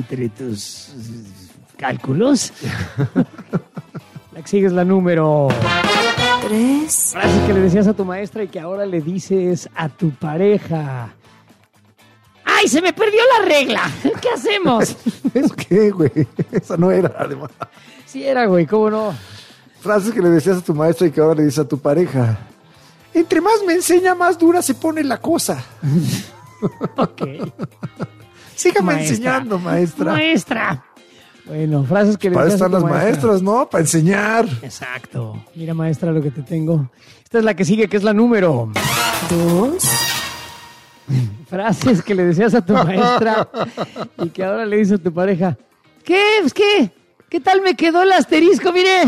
cálculos? La que sigue es la número 3. Frase que le decías a tu maestra y que ahora le dices a tu pareja. ¡Ay, se me perdió la regla! ¿Qué hacemos? ¿Eso qué, güey? Esa no era, además. Sí era, güey, ¿cómo no? Frases que le decías a tu maestra y que ahora le dices a tu pareja. Entre más me enseña, más dura se pone la cosa. Ok. Sígame enseñando, maestra. Maestra. Bueno, frases que le para decías a tu están las maestra. maestras, ¿no? Para enseñar. Exacto. Mira, maestra, lo que te tengo. Esta es la que sigue, que es la número 2. Frases que le decías a tu maestra y que ahora le dices a tu pareja. ¿Qué? Pues, ¿qué tal me quedó el asterisco? Mire.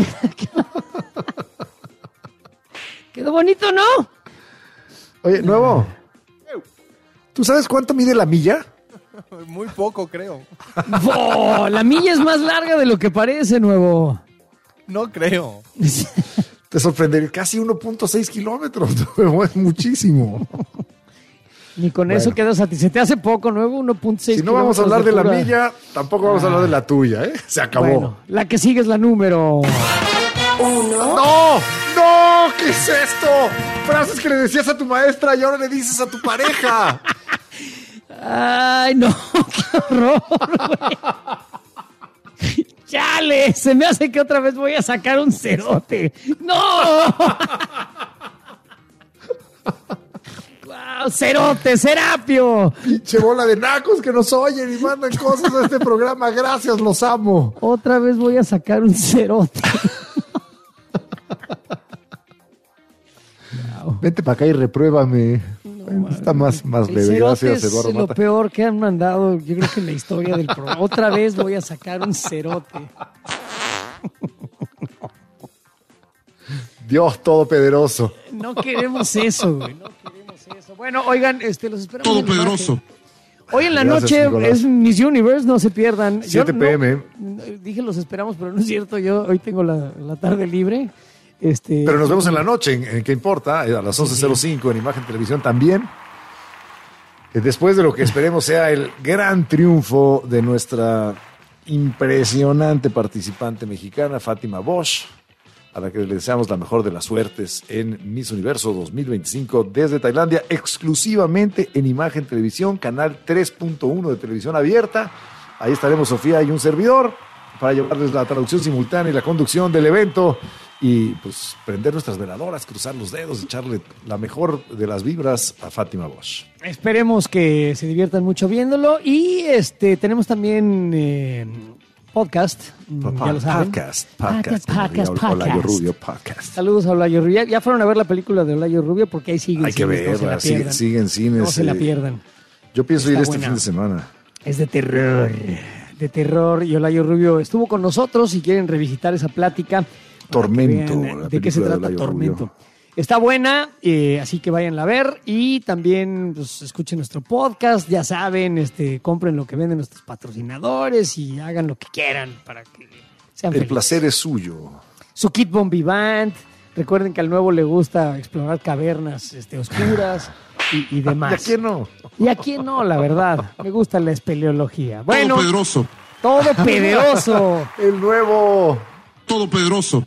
Quedó bonito, ¿no? Oye, Nuevo. ¿Tú sabes cuánto mide la milla? Muy poco, creo. Oh, la milla es más larga de lo que parece, Nuevo. No creo. Te sorprendería. Casi 1.6 kilómetros, Nuevo. Es muchísimo. Ni con eso quedas a ti. Se te hace poco, Nuevo, 1.6 Si no vamos a hablar de la milla, tampoco vamos a hablar de la tuya, ¿eh? Se acabó. Bueno, la que sigue es la número 1. ¡No! ¡No! ¿Qué es esto? Frases que le decías a tu maestra y ahora le dices a tu pareja. Ay, no, qué horror, güey. Chale, se me hace que otra vez voy a sacar un cerote. ¡No! ¡Wow! ¡Cerote, Serapio! Pinche bola de nacos que nos oyen y mandan cosas a este programa. Gracias, los amo. Otra vez voy a sacar un cerote. Wow. Vente para acá y repruébame. No, está más leve. Gracias, Eduardo es Mata. Lo peor que han mandado, yo creo que en la historia del programa. Otra vez voy a sacar un cerote. Dios todopoderoso. No queremos eso, güey. No queremos eso. Bueno, oigan, los esperamos. Todopoderoso. Hoy en la Gracias, noche Nicolás. es Miss Universe, no se pierdan. 7 p.m. Dije los esperamos, pero no es cierto. Yo hoy tengo la tarde libre. Pero nos vemos en la noche, ¿en qué importa? A las 11:05 en Imagen Televisión también. Después de lo que esperemos sea el gran triunfo de nuestra impresionante participante mexicana, Fátima Bosch, a la que le deseamos la mejor de las suertes en Miss Universo 2025 desde Tailandia, exclusivamente en Imagen Televisión, canal 3.1 de televisión abierta. Ahí estaremos Sofía y un servidor para llevarles la traducción simultánea y la conducción del evento y pues prender nuestras veladoras, cruzar los dedos, echarle la mejor de las vibras a Fátima Bosch. Esperemos que se diviertan mucho viéndolo y tenemos también podcast. Ya lo saben. Podcast. Olayo Rubio Podcast. Saludos a Olayo Rubio. Ya fueron a ver la película de Olayo Rubio porque ahí siguen. Hay que verla, siguen cines. No se la pierdan. Yo pienso ir este fin de semana. Es de terror. De terror. Y Olayo Rubio estuvo con nosotros. Si quieren revisitar esa plática. Tormento. ¿De qué se trata Tormento? Está buena, así que váyanla a ver. Y también pues, escuchen nuestro podcast. Ya saben, compren lo que venden nuestros patrocinadores y hagan lo que quieran para que sean felices. El placer es suyo. Su kit Bombivant. Recuerden que al nuevo le gusta explorar cavernas oscuras y demás. ¿Y a quién no? Y a quién no, la verdad. Me gusta la espeleología. Bueno, Todo pedroso. Todo pedroso. El nuevo. Todo pedroso.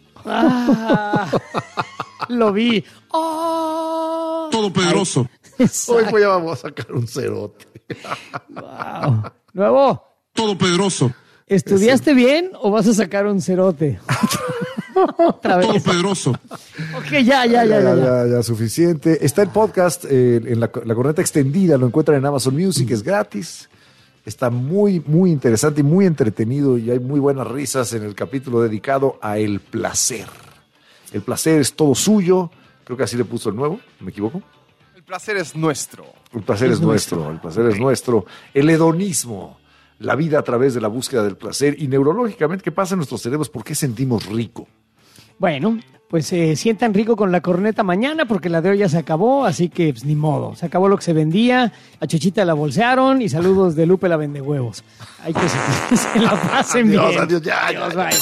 Lo vi. Todo pedroso. Hoy vamos a sacar un cerote. Wow. Nuevo. Todo pedroso. ¿Estudiaste bien o vas a sacar un cerote? Otra vez. Todo pedroso. Ok, ya, suficiente. Está el podcast en la corneta extendida, lo encuentran en Amazon Music, es gratis. Está muy, muy interesante y muy entretenido y hay muy buenas risas en el capítulo dedicado a el placer. El placer es todo suyo. Creo que así le puso el nuevo, ¿me equivoco? El placer es nuestro. El placer es nuestro, el placer es nuestro. El hedonismo, la vida a través de la búsqueda del placer y neurológicamente, ¿qué pasa en nuestros cerebros? ¿Por qué sentimos rico? Bueno, pues sientan rico con la corneta mañana porque la de hoy ya se acabó, así que pues, ni modo. Se acabó lo que se vendía, a Chuchita la bolsearon y saludos de Lupe la vendehuevos. Hay que se la pasen bien. Adiós, ya. Bye.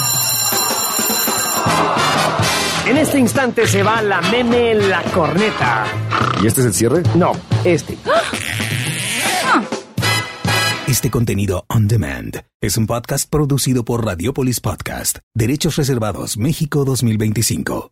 En este instante se va la meme La Corneta. ¿Y este es el cierre? No, Este contenido on demand es un podcast producido por Radiopolis Podcast. Derechos reservados México 2025.